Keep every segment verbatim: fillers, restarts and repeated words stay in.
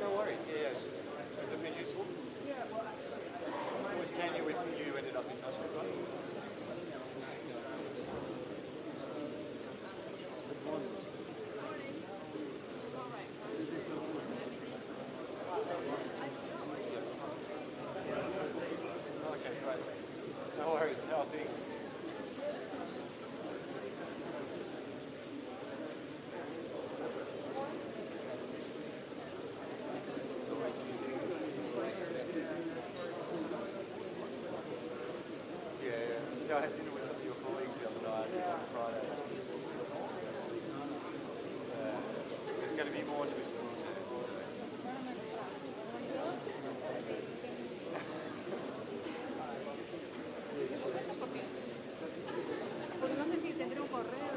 no worries. Yeah, yeah. Has it been useful? Yeah, well, I, It was Tanya with you ended up in touch with, right? Okay, great. No worries. How are things? Yeah, yeah. Yeah, I had dinner with some of your colleagues the other night on Friday. Uh, there's going to be more twists and turns. porque no sé si tendré un correo.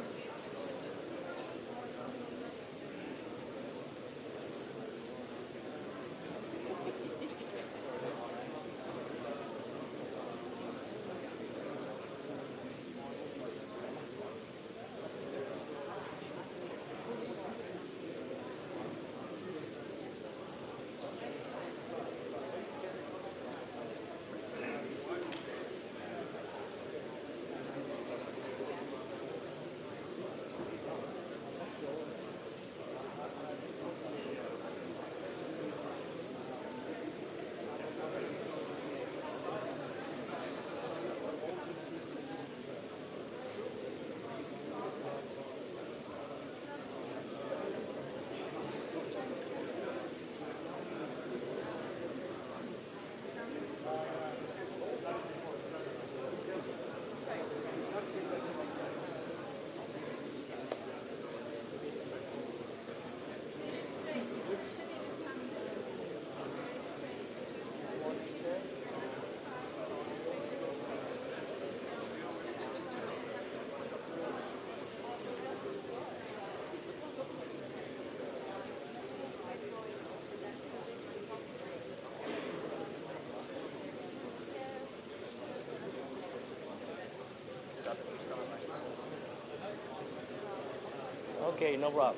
Okay, no problem.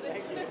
Thank you.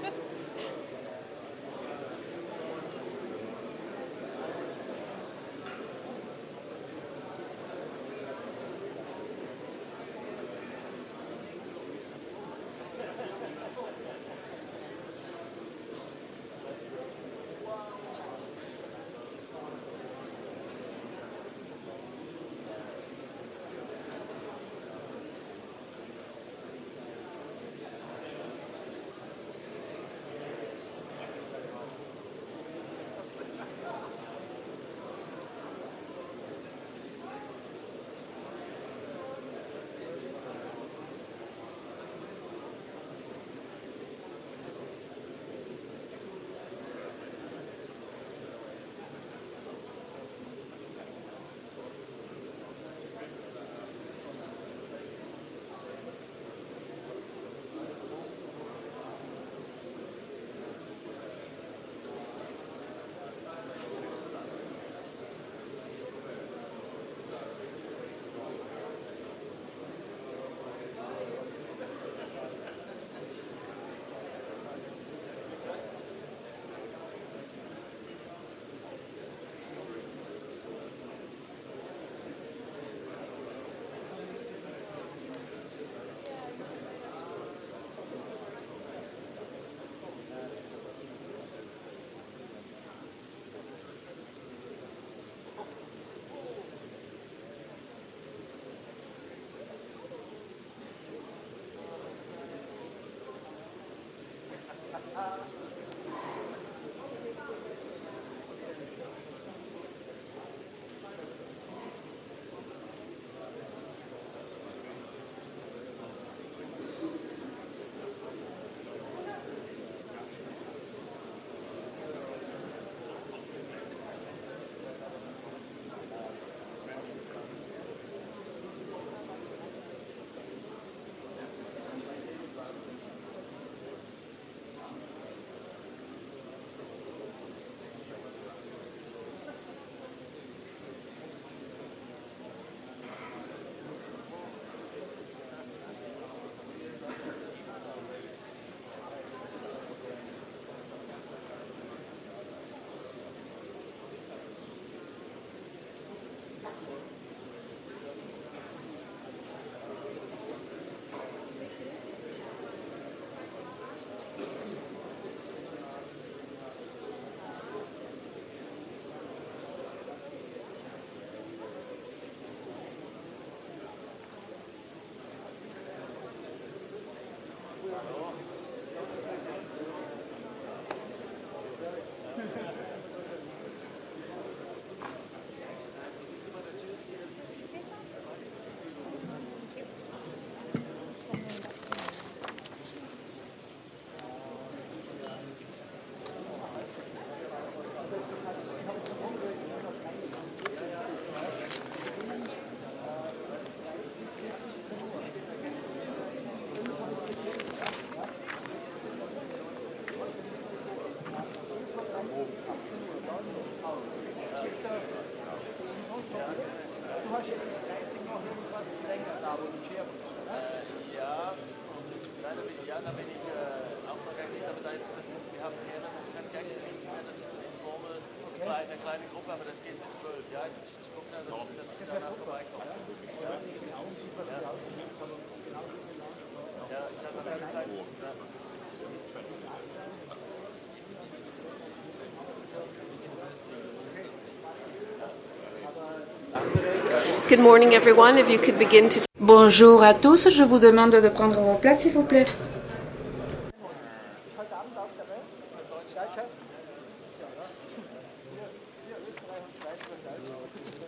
Good morning, everyone. If you could begin to... Bonjour à tous, je vous demande de prendre vos places, s'il vous plaît. Ist heute Abend auch dabei? Deutscher? Ja, oder? Hier, hier Österreich und Schweiz was Deutsch.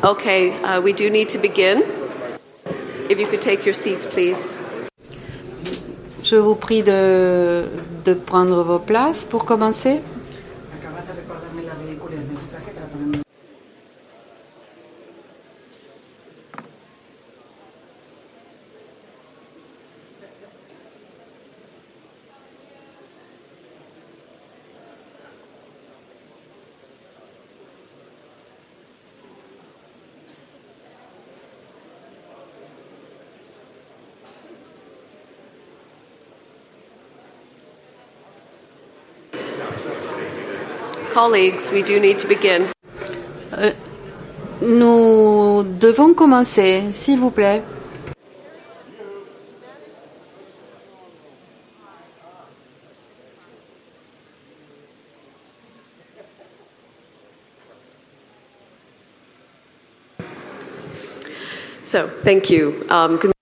Okay, uh, we do need to begin. If you could take your seats, please. Je vous prie de, de prendre vos places pour commencer. Colleagues, we do need to begin. Euh, nous devons commencer, s'il vous plaît. So, thank you. Um, good-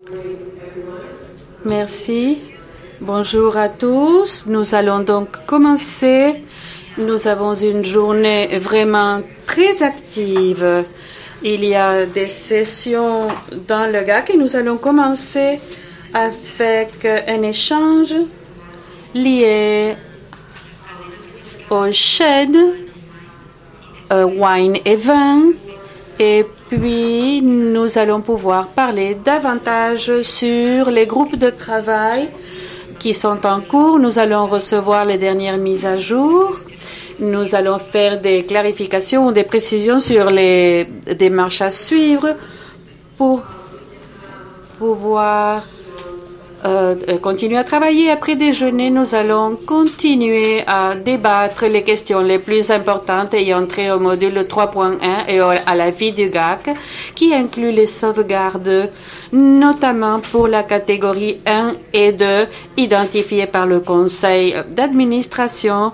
Merci. Bonjour à tous. Nous allons donc commencer. Nous avons une journée vraiment très active. Il y a des sessions dans le G A C et nous allons commencer avec un échange lié au shed, euh, wine et vin. Et puis, nous allons pouvoir parler davantage sur les groupes de travail qui sont en cours. Nous allons recevoir les dernières mises à jour. Nous allons faire des clarifications ou des précisions sur les démarches à suivre pour pouvoir euh, continuer à travailler. Après déjeuner, nous allons continuer à débattre les questions les plus importantes ayant trait au module trois point un et à la vie du G A C, qui inclut les sauvegardes, notamment pour la catégorie un et deux, identifiées par le conseil d'administration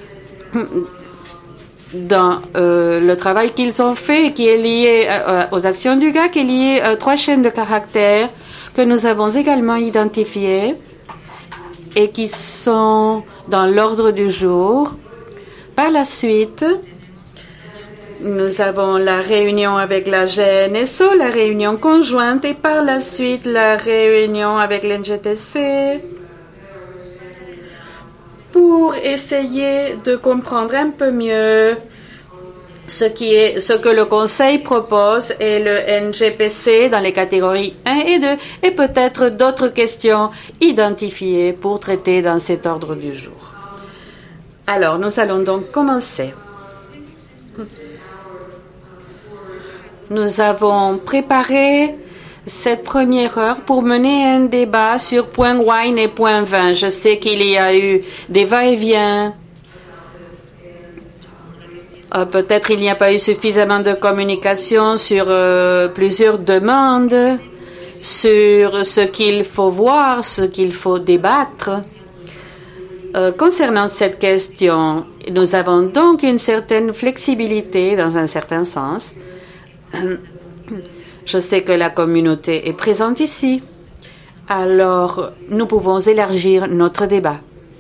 dans euh, le travail qu'ils ont fait et qui est lié euh, aux actions du G A C, qui est lié à trois chaînes de caractères que nous avons également identifiées et qui sont dans l'ordre du jour. Par la suite, nous avons la réunion avec la G N S O, la réunion conjointe, et par la suite la réunion avec l'N G T C, pour essayer de comprendre un peu mieux ce qui est, ce que le Conseil propose et le N G P C dans les catégories un et deux, et peut-être d'autres questions identifiées pour traiter dans cet ordre du jour. Alors, nous allons donc commencer. Nous avons préparé cette première heure pour mener un débat sur point wine et point vin. Je sais qu'il y a eu des va-et-vient. Euh, peut-être il n'y a pas eu suffisamment de communication sur euh, plusieurs demandes, sur ce qu'il faut voir, ce qu'il faut débattre. Euh, concernant cette question, nous avons donc une certaine flexibilité dans un certain sens. Je sais que la communauté est présente ici, alors nous pouvons élargir notre débat.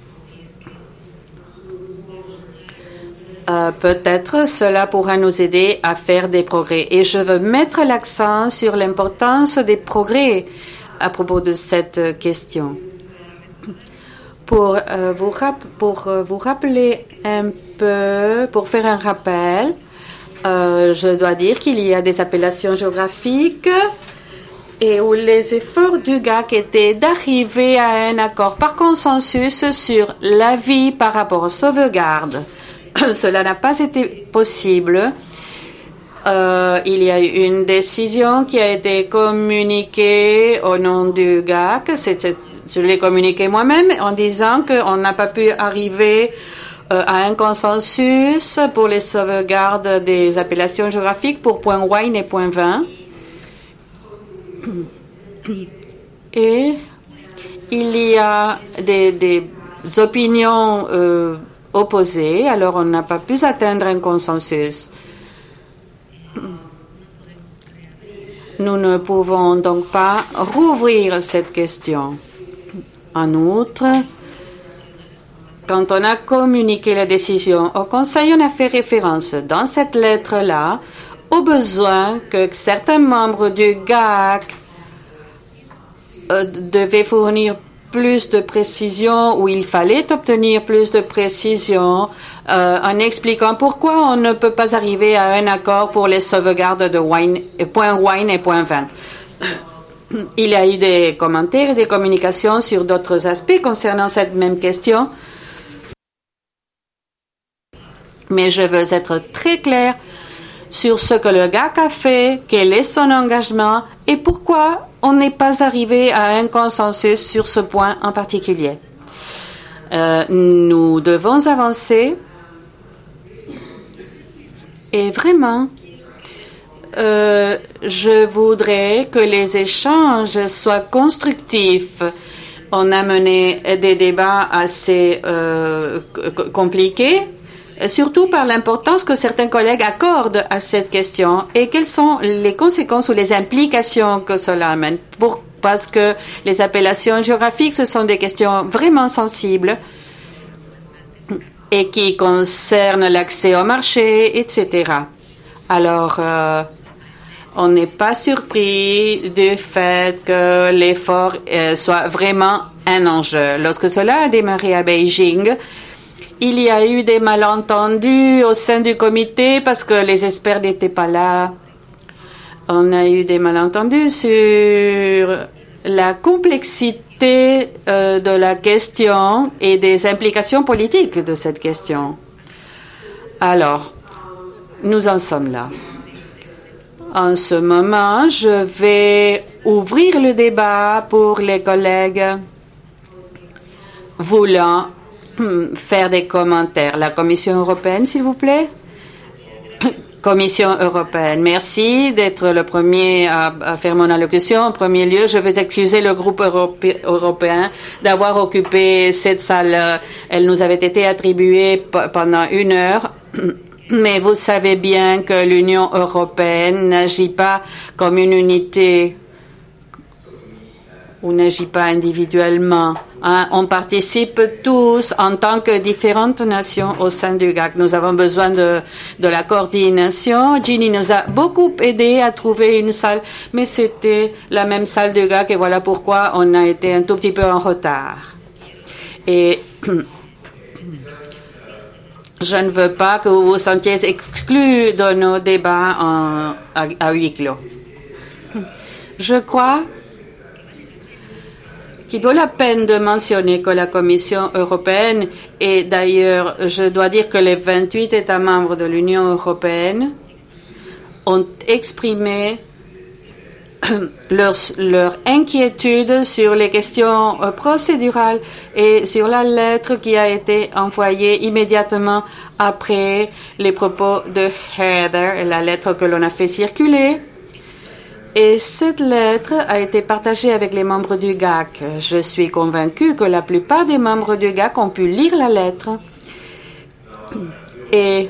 Euh, peut-être cela pourra nous aider à faire des progrès. Et je veux mettre l'accent sur l'importance des progrès à propos de cette question. Pour, euh, vous, rap- pour euh, vous rappeler un peu, pour faire un rappel, Euh, je dois dire qu'il y a des appellations géographiques et où les efforts du G A C étaient d'arriver à un accord par consensus sur l'avis par rapport aux sauvegardes. Cela n'a pas été possible. Euh, il y a eu une décision qui a été communiquée au nom du G A C. C'était, je l'ai communiquée moi-même en disant qu'on n'a pas pu arriver à un consensus pour les sauvegardes des appellations géographiques pour point wine et point vin. Et il y a des, des opinions euh, opposées, alors on n'a pas pu atteindre un consensus. Nous ne pouvons donc pas rouvrir cette question. En outre, quand on a communiqué la décision au Conseil, on a fait référence dans cette lettre-là au besoin que certains membres du G A C euh, devaient fournir plus de précision, ou il fallait obtenir plus de précision euh, en expliquant pourquoi on ne peut pas arriver à un accord pour les sauvegardes de wine, point wine et point vingt. Il y a eu des commentaires et des communications sur d'autres aspects concernant cette même question. Mais je veux être très clair sur ce que le G A C a fait, quel est son engagement et pourquoi on n'est pas arrivé à un consensus sur ce point en particulier. Euh, nous devons avancer et vraiment, euh, je voudrais que les échanges soient constructifs. On a mené des débats assez euh, compliqués, surtout par l'importance que certains collègues accordent à cette question et quelles sont les conséquences ou les implications que cela amène. Pour, parce que les appellations géographiques, ce sont des questions vraiment sensibles et qui concernent l'accès au marché, et cetera. Alors, euh, on n'est pas surpris du fait que l'effort euh, soit vraiment un enjeu. Lorsque cela a démarré à Beijing, il y a eu des malentendus au sein du comité parce que les experts n'étaient pas là. On a eu des malentendus sur la complexité euh, de la question et des implications politiques de cette question. Alors, nous en sommes là. En ce moment, je vais ouvrir le débat pour les collègues voulant faire des commentaires. La Commission européenne, s'il vous plaît. Commission européenne, merci d'être le premier à, à faire mon allocution. En premier lieu, je veux excuser le groupe europé, européen d'avoir occupé cette salle. Elle nous avait été attribuée p- pendant une heure. Mais vous savez bien que l'Union européenne n'agit pas comme une unité ou n'agit pas individuellement. Hein. On participe tous en tant que différentes nations au sein du G A C. Nous avons besoin de, de la coordination. Ginny nous a beaucoup aidé à trouver une salle, mais c'était la même salle du G A C et voilà pourquoi on a été un tout petit peu en retard. Et je ne veux pas que vous vous sentiez exclus de nos débats en, à, à huis clos. Je crois qu'il vaut la peine de mentionner que la Commission européenne, et d'ailleurs, je dois dire que les vingt-huit États membres de l'Union européenne ont exprimé leur, leur inquiétude sur les questions procédurales et sur la lettre qui a été envoyée immédiatement après les propos de Heather, la lettre que l'on a fait circuler. Et cette lettre a été partagée avec les membres du G A C. Je suis convaincue que la plupart des membres du G A C ont pu lire la lettre. Et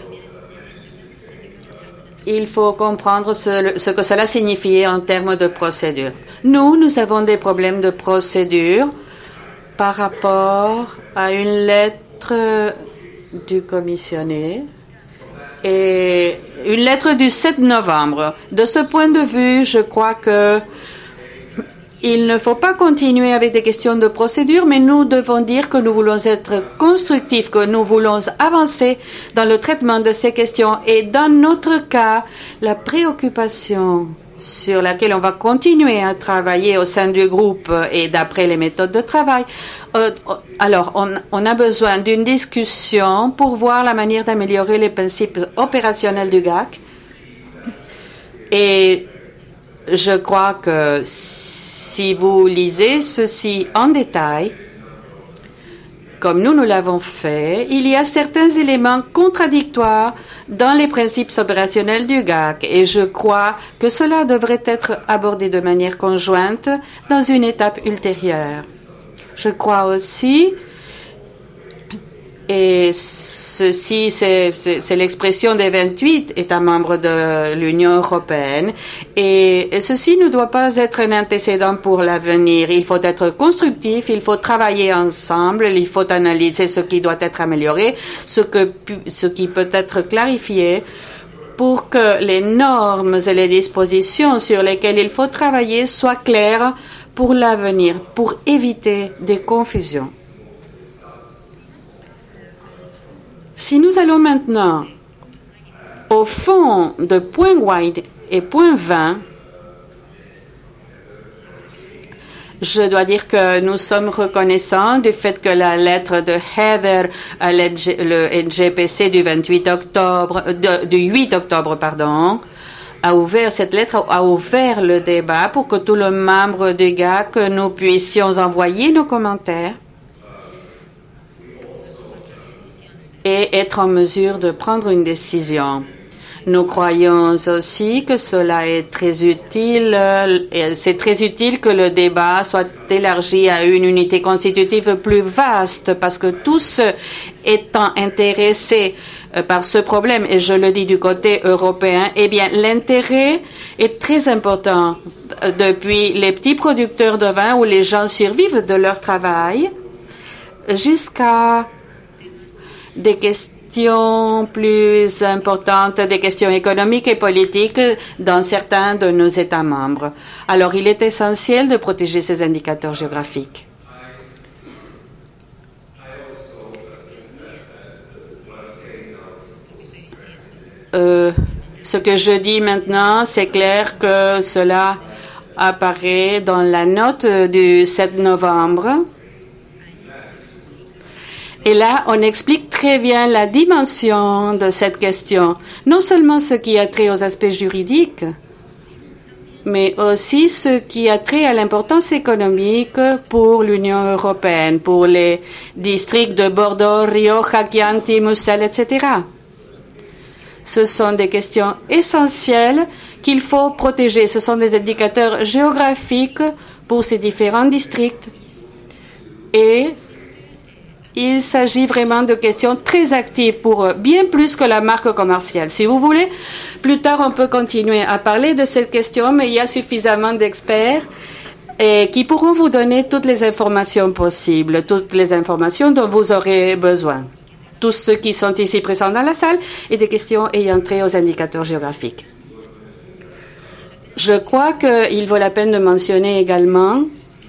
il faut comprendre ce, ce que cela signifiait en termes de procédure. Nous, nous avons des problèmes de procédure par rapport à une lettre du commissionné et une lettre du sept novembre. De ce point de vue, je crois que il ne faut pas continuer avec des questions de procédure, mais nous devons dire que nous voulons être constructifs, que nous voulons avancer dans le traitement de ces questions. Et dans notre cas, la préoccupation sur laquelle on va continuer à travailler au sein du groupe et d'après les méthodes de travail. Euh, alors, on, on a besoin d'une discussion pour voir la manière d'améliorer les principes opérationnels du G A C. Et je crois que si vous lisez ceci en détail, comme nous, nous l'avons fait, il y a certains éléments contradictoires dans les principes opérationnels du G A C et je crois que cela devrait être abordé de manière conjointe dans une étape ultérieure. Je crois aussi, et ceci c'est, c'est, c'est l'expression des vingt-huit États membres de l'Union européenne, et, et ceci ne doit pas être un antécédent pour l'avenir. Il faut être constructif, il faut travailler ensemble, il faut analyser ce qui doit être amélioré, ce, que, ce qui peut être clarifié pour que les normes et les dispositions sur lesquelles il faut travailler soient claires pour l'avenir, pour éviter des confusions. Si nous allons maintenant au fond de point White et point vingt, je dois dire que nous sommes reconnaissants du fait que la lettre de Heather, le N G P C du vingt-huit octobre, de, du huit octobre, pardon, a ouvert, cette lettre a ouvert le débat pour que tous les membres du G A C, que nous puissions envoyer nos commentaires et être en mesure de prendre une décision. Nous croyons aussi que cela est très utile, c'est très utile que le débat soit élargi à une unité constitutive plus vaste, parce que tous étant intéressés par ce problème, et je le dis du côté européen, eh bien, l'intérêt est très important. Depuis les petits producteurs de vin où les gens survivent de leur travail, jusqu'à des questions plus importantes, des questions économiques et politiques dans certains de nos États membres. Alors, il est essentiel de protéger ces indicateurs géographiques. Euh, ce que je dis maintenant, c'est clair que cela apparaît dans la note du sept novembre. Et là, on explique très bien la dimension de cette question. Non seulement ce qui a trait aux aspects juridiques, mais aussi ce qui a trait à l'importance économique pour l'Union européenne, pour les districts de Bordeaux, Rioja, Chianti, Moselle, et cetera. Ce sont des questions essentielles qu'il faut protéger. Ce sont des indicateurs géographiques pour ces différents districts. Et il s'agit vraiment de questions très actives pour eux, bien plus que la marque commerciale. Si vous voulez, plus tard, on peut continuer à parler de cette question, mais il y a suffisamment d'experts et qui pourront vous donner toutes les informations possibles, toutes les informations dont vous aurez besoin. Tous ceux qui sont ici présents dans la salle et des questions ayant trait aux indicateurs géographiques. Je crois qu'il vaut la peine de mentionner également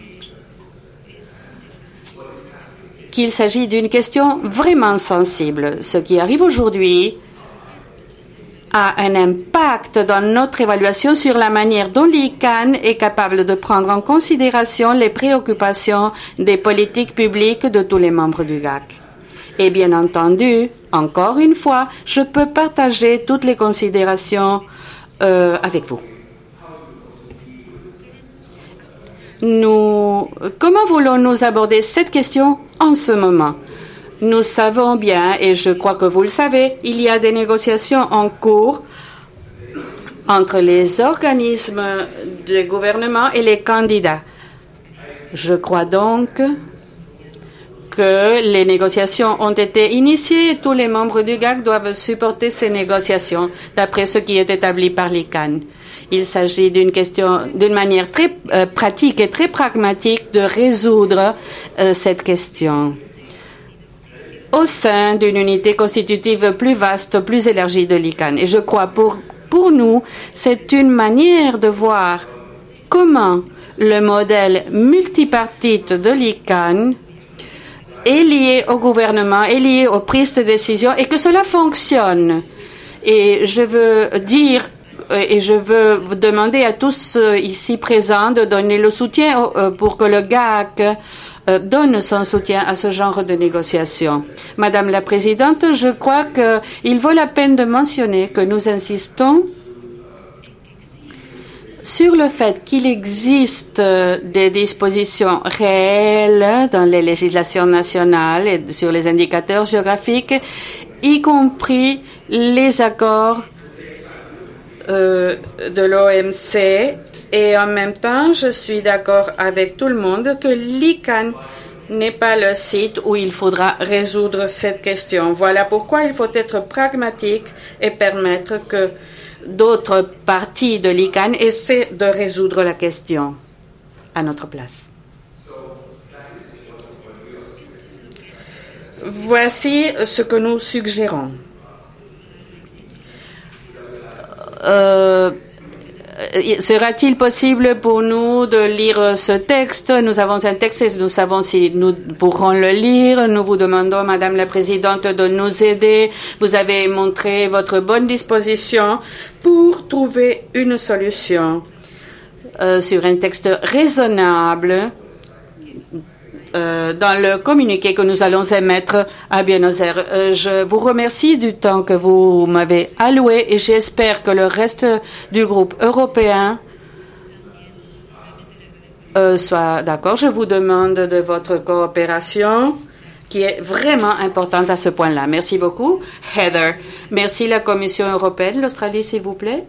qu'il s'agit d'une question vraiment sensible. Ce qui arrive aujourd'hui a un impact dans notre évaluation sur la manière dont l'I C A N est capable de prendre en considération les préoccupations des politiques publiques de tous les membres du G A C. Et bien entendu, encore une fois, je peux partager toutes les considérations euh, avec vous. Nous, comment voulons-nous aborder cette question en ce moment? Nous savons bien, et je crois que vous le savez, il y a des négociations en cours entre les organismes de gouvernement et les candidats. Je crois donc que les négociations ont été initiées et tous les membres du G A C doivent supporter ces négociations d'après ce qui est établi par l'I C A N. Il s'agit d'une question, d'une manière très euh, pratique et très pragmatique de résoudre euh, cette question au sein d'une unité constitutive plus vaste, plus élargie de l'I C A N. Et je crois pour, pour nous, c'est une manière de voir comment le modèle multipartite de l'I C A N est lié au gouvernement, est lié aux prises de décision et que cela fonctionne. Et je veux dire et je veux vous demander à tous ici présents de donner le soutien pour que le G A C donne son soutien à ce genre de négociations. Madame la Présidente, je crois qu'il vaut la peine de mentionner que nous insistons sur le fait qu'il existe des dispositions réelles dans les législations nationales et sur les indicateurs géographiques, y compris les accords euh, de l'O M C. Et en même temps, je suis d'accord avec tout le monde que l'I C A N n'est pas le site où il faudra résoudre cette question. Voilà pourquoi il faut être pragmatique et permettre que d'autres parties de l'I C A N essaient de résoudre la question à notre place. Voici ce que nous suggérons. euh, sera-t-il possible pour nous de lire ce texte? Nous avons un texte et nous savons si nous pourrons le lire. Nous vous demandons, Madame la Présidente, de nous aider. Vous avez montré votre bonne disposition pour trouver une solution euh, sur un texte raisonnable euh, dans le communiqué que nous allons émettre à Buenos Aires. Euh, je vous remercie du temps que vous m'avez alloué et j'espère que le reste du groupe européen euh, soit d'accord. Je vous demande de votre coopération qui est vraiment importante à ce point-là. Merci beaucoup. Heather. Merci la Commission européenne. L'Australie, s'il vous plaît.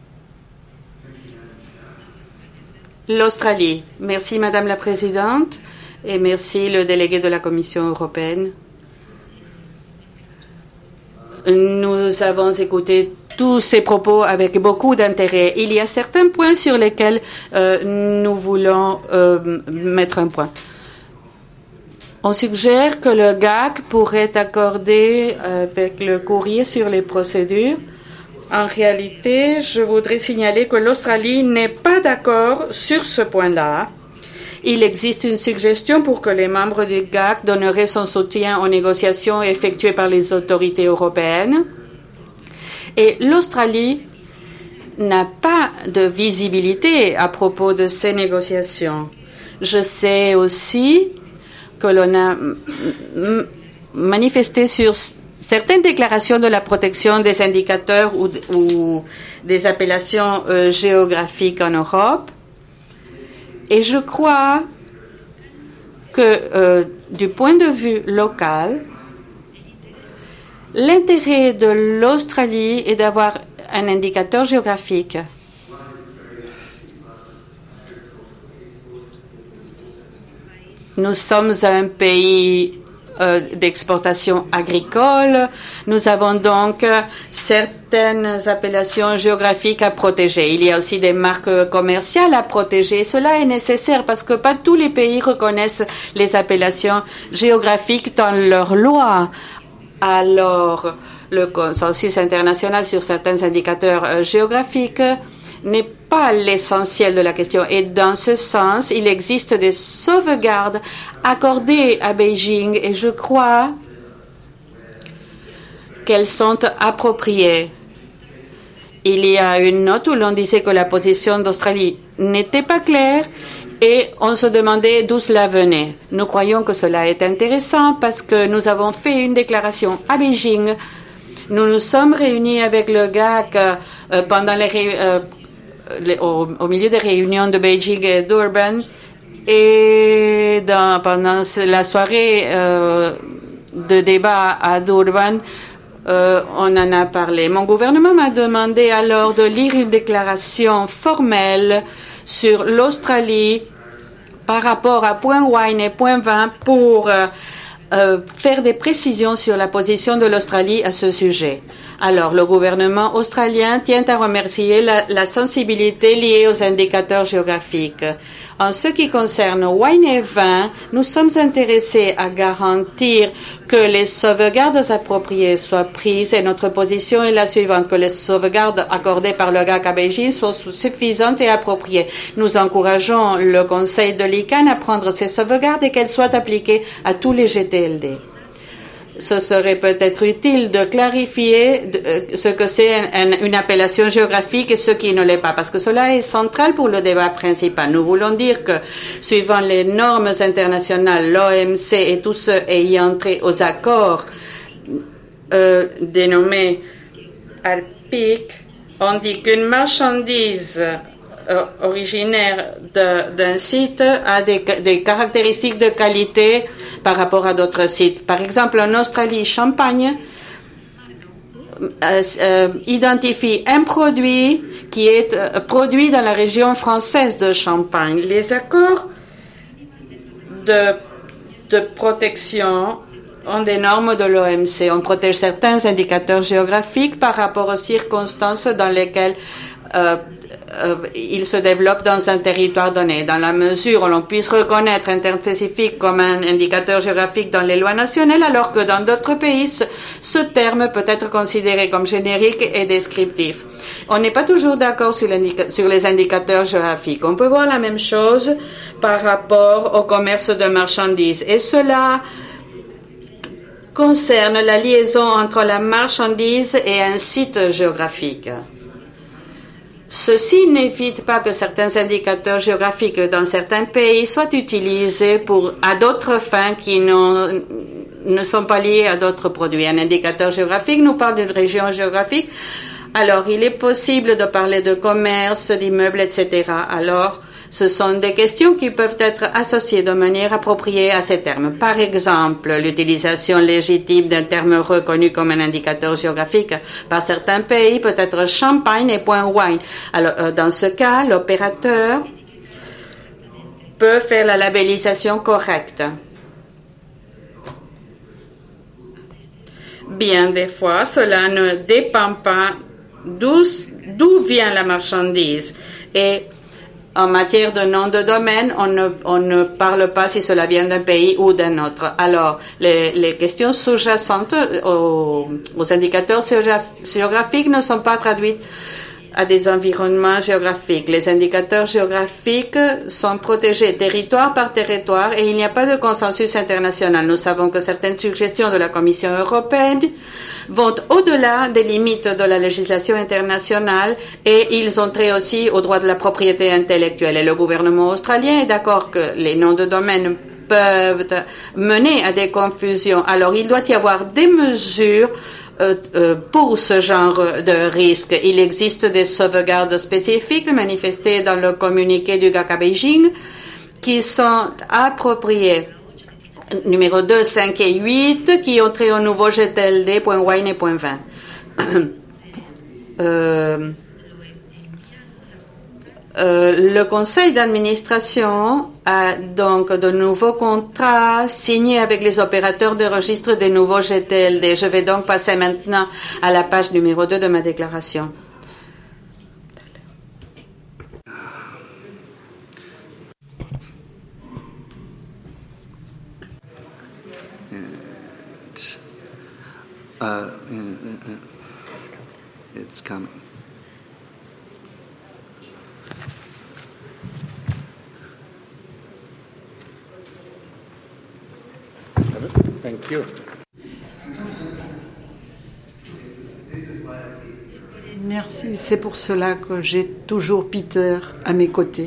L'Australie. Merci, Madame la Présidente. Et merci le délégué de la Commission européenne. Nous avons écouté tous ces propos avec beaucoup d'intérêt. Il y a certains points sur lesquels euh, nous voulons euh, mettre un point. On suggère que le G A C pourrait accorder avec le courrier sur les procédures. En réalité, je voudrais signaler que l'Australie n'est pas d'accord sur ce point-là. Il existe une suggestion pour que les membres du G A C donneraient son soutien aux négociations effectuées par les autorités européennes. Et l'Australie n'a pas de visibilité à propos de ces négociations. Je sais aussi que l'on a manifesté sur certaines déclarations de la protection des indicateurs ou, ou des appellations euh, géographiques en Europe. Et je crois que euh, du point de vue local, l'intérêt de l'Australie est d'avoir un indicateur géographique. Nous sommes un pays euh, d'exportation agricole. Nous avons donc euh, certaines appellations géographiques à protéger. Il y a aussi des marques commerciales à protéger. Cela est nécessaire parce que pas tous les pays reconnaissent les appellations géographiques dans leurs lois. Alors, le consensus international sur certains indicateurs euh, géographiques n'est pas l'essentiel de la question. Et dans ce sens, il existe des sauvegardes accordées à Beijing et je crois qu'elles sont appropriées. Il y a une note où l'on disait que la position d'Australie n'était pas claire et on se demandait d'où cela venait. Nous croyons que cela est intéressant parce que nous avons fait une déclaration à Beijing. Nous nous sommes réunis avec le G A C euh, pendant les réunions euh, Au, au milieu des réunions de Beijing et d'Urban et dans, pendant la soirée euh, de débat à Durban, euh, on en a parlé. Mon gouvernement m'a demandé alors de lire une déclaration formelle sur l'Australie par rapport à point wine et point vin pour euh, euh, faire des précisions sur la position de l'Australie à ce sujet. Alors, le gouvernement australien tient à remercier la, la sensibilité liée aux indicateurs géographiques. En ce qui concerne wine et vin, nous sommes intéressés à garantir que les sauvegardes appropriées soient prises et notre position est la suivante, que les sauvegardes accordées par le G A C à Beijing soient suffisantes et appropriées. Nous encourageons le Conseil de l'I C A N à prendre ces sauvegardes et qu'elles soient appliquées à tous les G T L D. Ce serait peut-être utile de clarifier ce que c'est une appellation géographique et ce qui ne l'est pas, parce que cela est central pour le débat principal. Nous voulons dire que, suivant les normes internationales, l'O M C et tous ceux ayant trait aux accords euh, dénommés A R P I C, on dit qu'une marchandise euh, originaire d'un site a des, des caractéristiques de qualité par rapport à d'autres sites. Par exemple, en Australie, Champagne euh, euh, identifie un produit qui est euh, produit dans la région française de Champagne. Les accords de, de protection ont des normes de l'O M C. On protège certains indicateurs géographiques par rapport aux circonstances dans lesquelles euh, euh, il se développe dans un territoire donné. Dans la mesure où l'on puisse reconnaître un terme spécifique comme un indicateur géographique dans les lois nationales, alors que dans d'autres pays, ce, ce terme peut être considéré comme générique et descriptif. On n'est pas toujours d'accord sur, sur les indicateurs géographiques. On peut voir la même chose par rapport au commerce de marchandises. Et cela concerne la liaison entre la marchandise et un site géographique. Ceci n'évite pas que certains indicateurs géographiques dans certains pays soient utilisés pour, à d'autres fins qui ne sont pas liées à d'autres produits. Un indicateur géographique nous parle d'une région géographique. Alors, il est possible de parler de commerce, d'immeubles, et cetera. Alors, ce sont des questions qui peuvent être associées de manière appropriée à ces termes. Par exemple, l'utilisation légitime d'un terme reconnu comme un indicateur géographique par certains pays peut être champagne et point wine. Alors, dans ce cas, l'opérateur peut faire la labellisation correcte. Bien des fois, cela ne dépend pas d'où, d'où vient la marchandise. Et en matière de nom de domaine, on ne, on ne parle pas si cela vient d'un pays ou d'un autre. Alors, les, les questions sous-jacentes aux, aux indicateurs géographiques ne sont pas traduites à des environnements géographiques. Les indicateurs géographiques sont protégés territoire par territoire et il n'y a pas de consensus international. Nous savons que certaines suggestions de la Commission européenne vont au-delà des limites de la législation internationale et ils ont trait aussi aux droits de la propriété intellectuelle. Et le gouvernement australien est d'accord que les noms de domaine peuvent mener à des confusions. Alors, il doit y avoir des mesures Euh, euh, pour ce genre de risque. Il existe des sauvegardes spécifiques manifestées dans le communiqué du G A C à Beijing qui sont appropriées. Numéro deux, cinq et huit qui ont trait au nouveau G T L D, point wine et point vingt. euh, Euh, le conseil d'administration a donc de nouveaux contrats signés avec les opérateurs de registre des nouveaux G T L D. Je vais donc passer maintenant à la page numéro deux de ma déclaration. It's, uh, it's coming. Thank you. Merci, c'est pour cela que j'ai toujours Peter à mes côtés.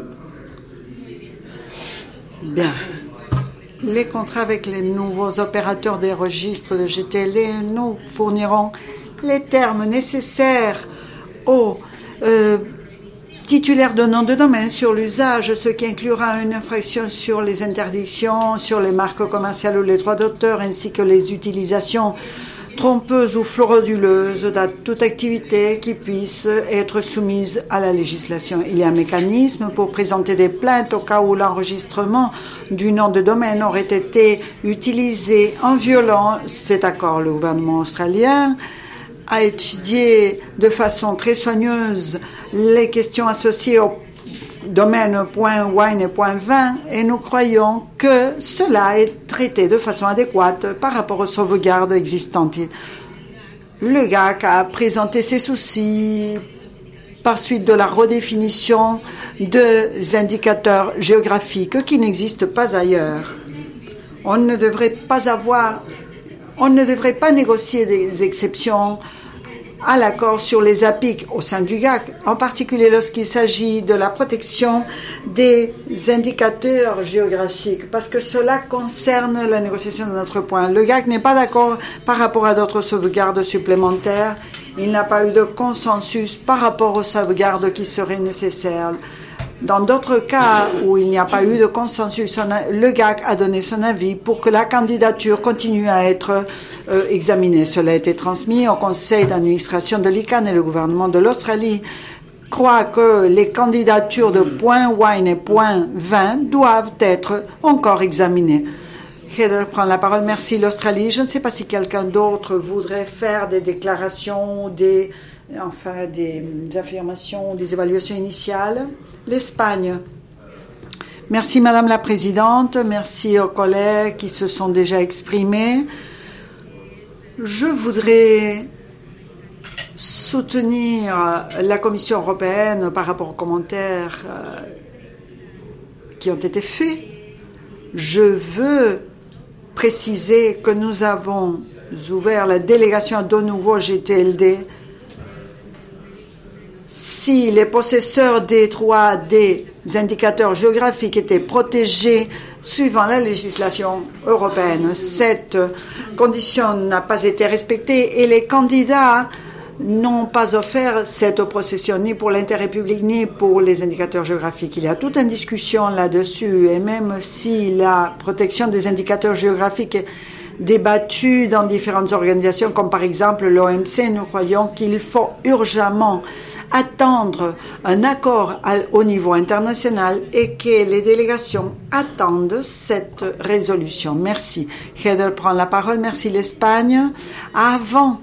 Bien. Les contrats avec les nouveaux opérateurs des registres de G T L D nous fourniront les termes nécessaires aux euh, titulaire de nom de domaine sur l'usage, ce qui inclura une infraction sur les interdictions, sur les marques commerciales ou les droits d'auteur, ainsi que les utilisations trompeuses ou frauduleuses de toute activité qui puisse être soumise à la législation. Il y a un mécanisme pour présenter des plaintes au cas où l'enregistrement du nom de domaine aurait été utilisé en violant cet accord. Le gouvernement australien a étudié de façon très soigneuse les questions associées au domaine .wine et .vin et nous croyons que cela est traité de façon adéquate par rapport aux sauvegardes existantes. Le G A C a présenté ses soucis par suite de la redéfinition des indicateurs géographiques qui n'existent pas ailleurs. On ne devrait pas avoir, on ne devrait pas négocier des exceptions à l'accord sur les A P I C au sein du G A C, en particulier lorsqu'il s'agit de la protection des indicateurs géographiques, parce que cela concerne la négociation de notre point. Le G A C n'est pas d'accord par rapport à d'autres sauvegardes supplémentaires. Il n'a pas eu de consensus par rapport aux sauvegardes qui seraient nécessaires. Dans d'autres cas où il n'y a pas eu de consensus, le G A C a donné son avis pour que la candidature continue à être euh, examinée. Cela a été transmis au conseil d'administration de l'I C A N et le gouvernement de l'Australie croit que les candidatures de point wine et point vin doivent être encore examinées. Heather prend la parole. Merci l'Australie. Je ne sais pas si quelqu'un d'autre voudrait faire des déclarations, des, enfin, des, des affirmations, des évaluations initiales. L'Espagne. Merci Madame la Présidente. Merci aux collègues qui se sont déjà exprimés. Je voudrais soutenir la Commission européenne par rapport aux commentaires euh, qui ont été faits. Je veux préciser que nous avons ouvert la délégation de nouveau G T L D. Si les possesseurs des droits des indicateurs géographiques étaient protégés suivant la législation européenne, cette condition n'a pas été respectée et les candidats n'ont pas offert cette procession ni pour l'intérêt public ni pour les indicateurs géographiques. Il y a toute une discussion là-dessus et même si la protection des indicateurs géographiques est débattue dans différentes organisations comme par exemple l'O M C, nous croyons qu'il faut urgemment attendre un accord au niveau international et que les délégations attendent cette résolution. Merci. Heather prend la parole. Merci l'Espagne. Avant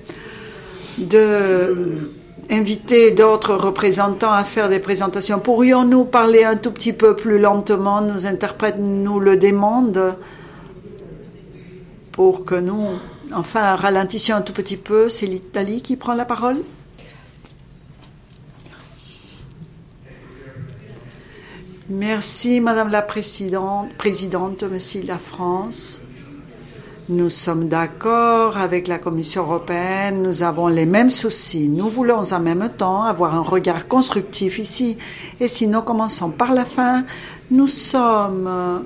de inviter d'autres représentants à faire des présentations, pourrions-nous parler un tout petit peu plus lentement? Nos interprètes nous le demandent pour que nous, enfin, ralentissions un tout petit peu. C'est l'Italie qui prend la parole. Merci. Merci, Madame la Présidente, présidente, Monsieur la France. Nous sommes d'accord avec la Commission européenne, nous avons les mêmes soucis. Nous voulons en même temps avoir un regard constructif ici. Et si nous commençons par la fin, nous sommes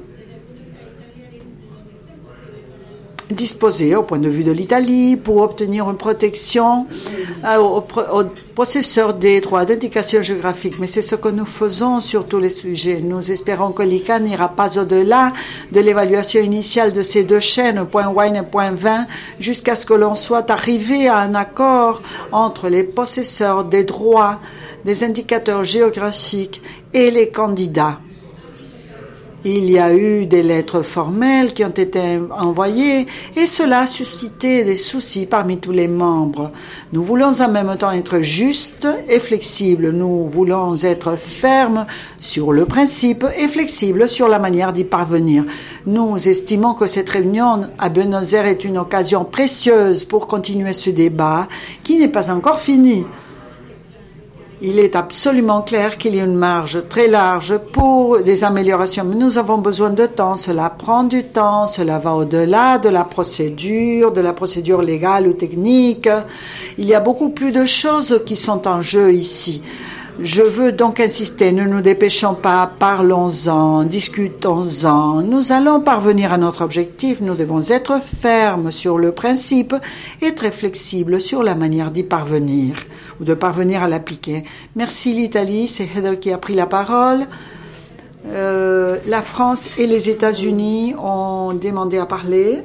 disposés au point de vue de l'Italie pour obtenir une protection euh, aux, aux possesseurs des droits d'indication géographique. Mais c'est ce que nous faisons sur tous les sujets. Nous espérons que l'I C A n'ira pas au-delà de l'évaluation initiale de ces deux chaînes, point wine et point vingt, jusqu'à ce que l'on soit arrivé à un accord entre les possesseurs des droits des indicateurs géographiques et les candidats. Il y a eu des lettres formelles qui ont été envoyées et cela a suscité des soucis parmi tous les membres. Nous voulons en même temps être justes et flexibles. Nous voulons être fermes sur le principe et flexibles sur la manière d'y parvenir. Nous estimons que cette réunion à Buenos Aires est une occasion précieuse pour continuer ce débat qui n'est pas encore fini. Il est absolument clair qu'il y a une marge très large pour des améliorations, mais nous avons besoin de temps. Cela prend du temps, cela va au-delà de la procédure, de la procédure légale ou technique. Il y a beaucoup plus de choses qui sont en jeu ici. Je veux donc insister, ne nous dépêchons pas, parlons-en, discutons-en. Nous allons parvenir à notre objectif, nous devons être fermes sur le principe et très flexibles sur la manière d'y parvenir ou de parvenir à l'appliquer. Merci l'Italie, c'est Heather qui a pris la parole. Euh, la France et les États-Unis ont demandé à parler.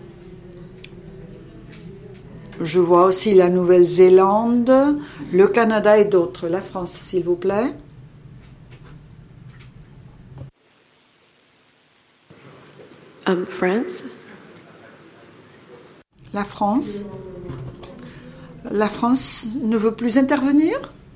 Je vois aussi la Nouvelle-Zélande, le Canada et d'autres. La France, s'il vous plaît. Um, France. La France. La France ne veut plus intervenir?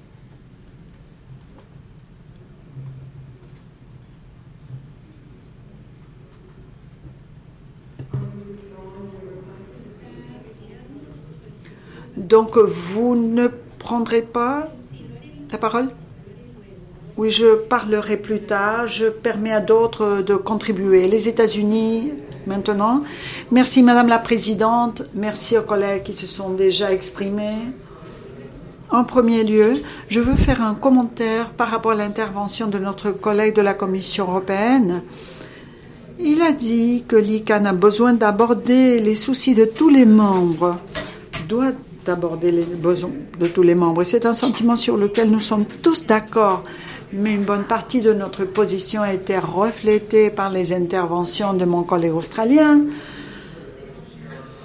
Donc, vous ne prendrez pas la parole? Oui, je parlerai plus tard. Je permets à d'autres de contribuer. Les États-Unis, maintenant. Merci, Madame la Présidente. Merci aux collègues qui se sont déjà exprimés. En premier lieu, je veux faire un commentaire par rapport à l'intervention de notre collègue de la Commission européenne. Il a dit que l'I C A N a besoin d'aborder les soucis de tous les membres. Doit d'aborder les besoins de tous les membres. Et c'est un sentiment sur lequel nous sommes tous d'accord. Mais une bonne partie de notre position a été reflétée par les interventions de mon collègue australien.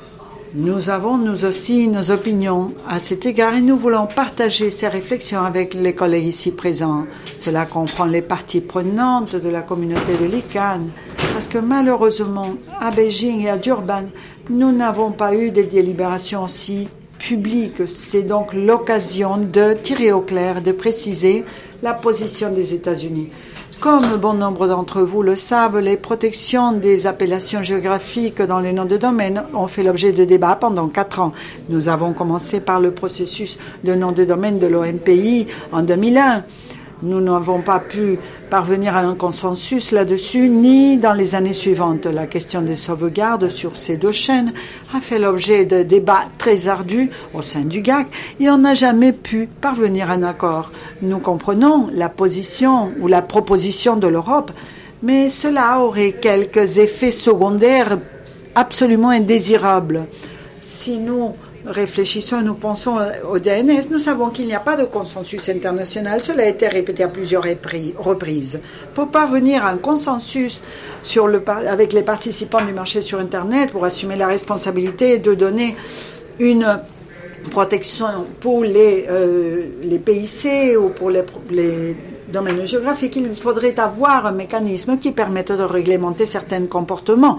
Nous avons, nous aussi, nos opinions à cet égard et nous voulons partager ces réflexions avec les collègues ici présents. Cela comprend les parties prenantes de la communauté de l'I C A N, parce que malheureusement, à Beijing et à Durban, nous n'avons pas eu des délibérations aussi publiques. C'est donc l'occasion de tirer au clair, de préciser la position des États-Unis. Comme bon nombre d'entre vous le savent, les protections des appellations géographiques dans les noms de domaine ont fait l'objet de débats pendant quatre ans. Nous avons commencé par le processus de nom de domaine de l'O M P I en deux mille un. Nous n'avons pas pu parvenir à un consensus là-dessus, ni dans les années suivantes. La question des sauvegardes sur ces deux chaînes a fait l'objet de débats très ardus au sein du G A C et on n'a jamais pu parvenir à un accord. Nous comprenons la position ou la proposition de l'Europe, mais cela aurait quelques effets secondaires absolument indésirables. Si nous réfléchissons et nous pensons au D N S, nous savons qu'il n'y a pas de consensus international. Cela a été répété à plusieurs reprises. Pour parvenir à un consensus sur le, avec les participants du marché sur Internet, pour assumer la responsabilité de donner une protection pour les, euh, les P I C ou pour les, les domaines géographiques, il faudrait avoir un mécanisme qui permette de réglementer certains comportements.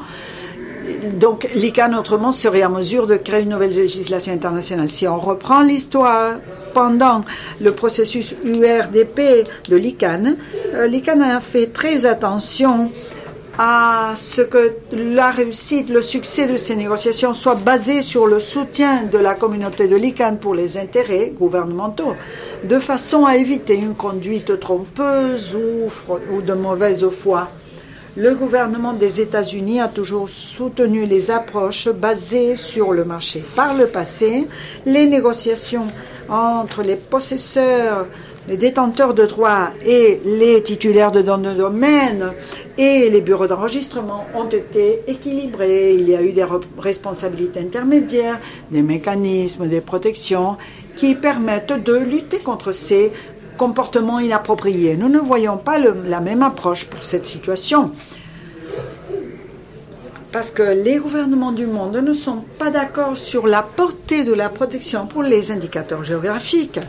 Donc, l'I C A N, autrement, serait en mesure de créer une nouvelle législation internationale. Si on reprend l'histoire, pendant le processus U R D P de l'I C A N, euh, l'I C A N a fait très attention à ce que la réussite, le succès de ces négociations soit basé sur le soutien de la communauté de l'I C A N pour les intérêts gouvernementaux, de façon à éviter une conduite trompeuse ou, ou de mauvaise foi. Le gouvernement des États-Unis a toujours soutenu les approches basées sur le marché. Par le passé, les négociations entre les possesseurs, les détenteurs de droits et les titulaires de noms de domaine et les bureaux d'enregistrement ont été équilibrées. Il y a eu des responsabilités intermédiaires, des mécanismes de protection qui permettent de lutter contre ces comportements inappropriés. Nous ne voyons pas le, la même approche pour cette situation. Parce que les gouvernements du monde ne sont pas d'accord sur la portée de la protection pour les indicateurs géographiques.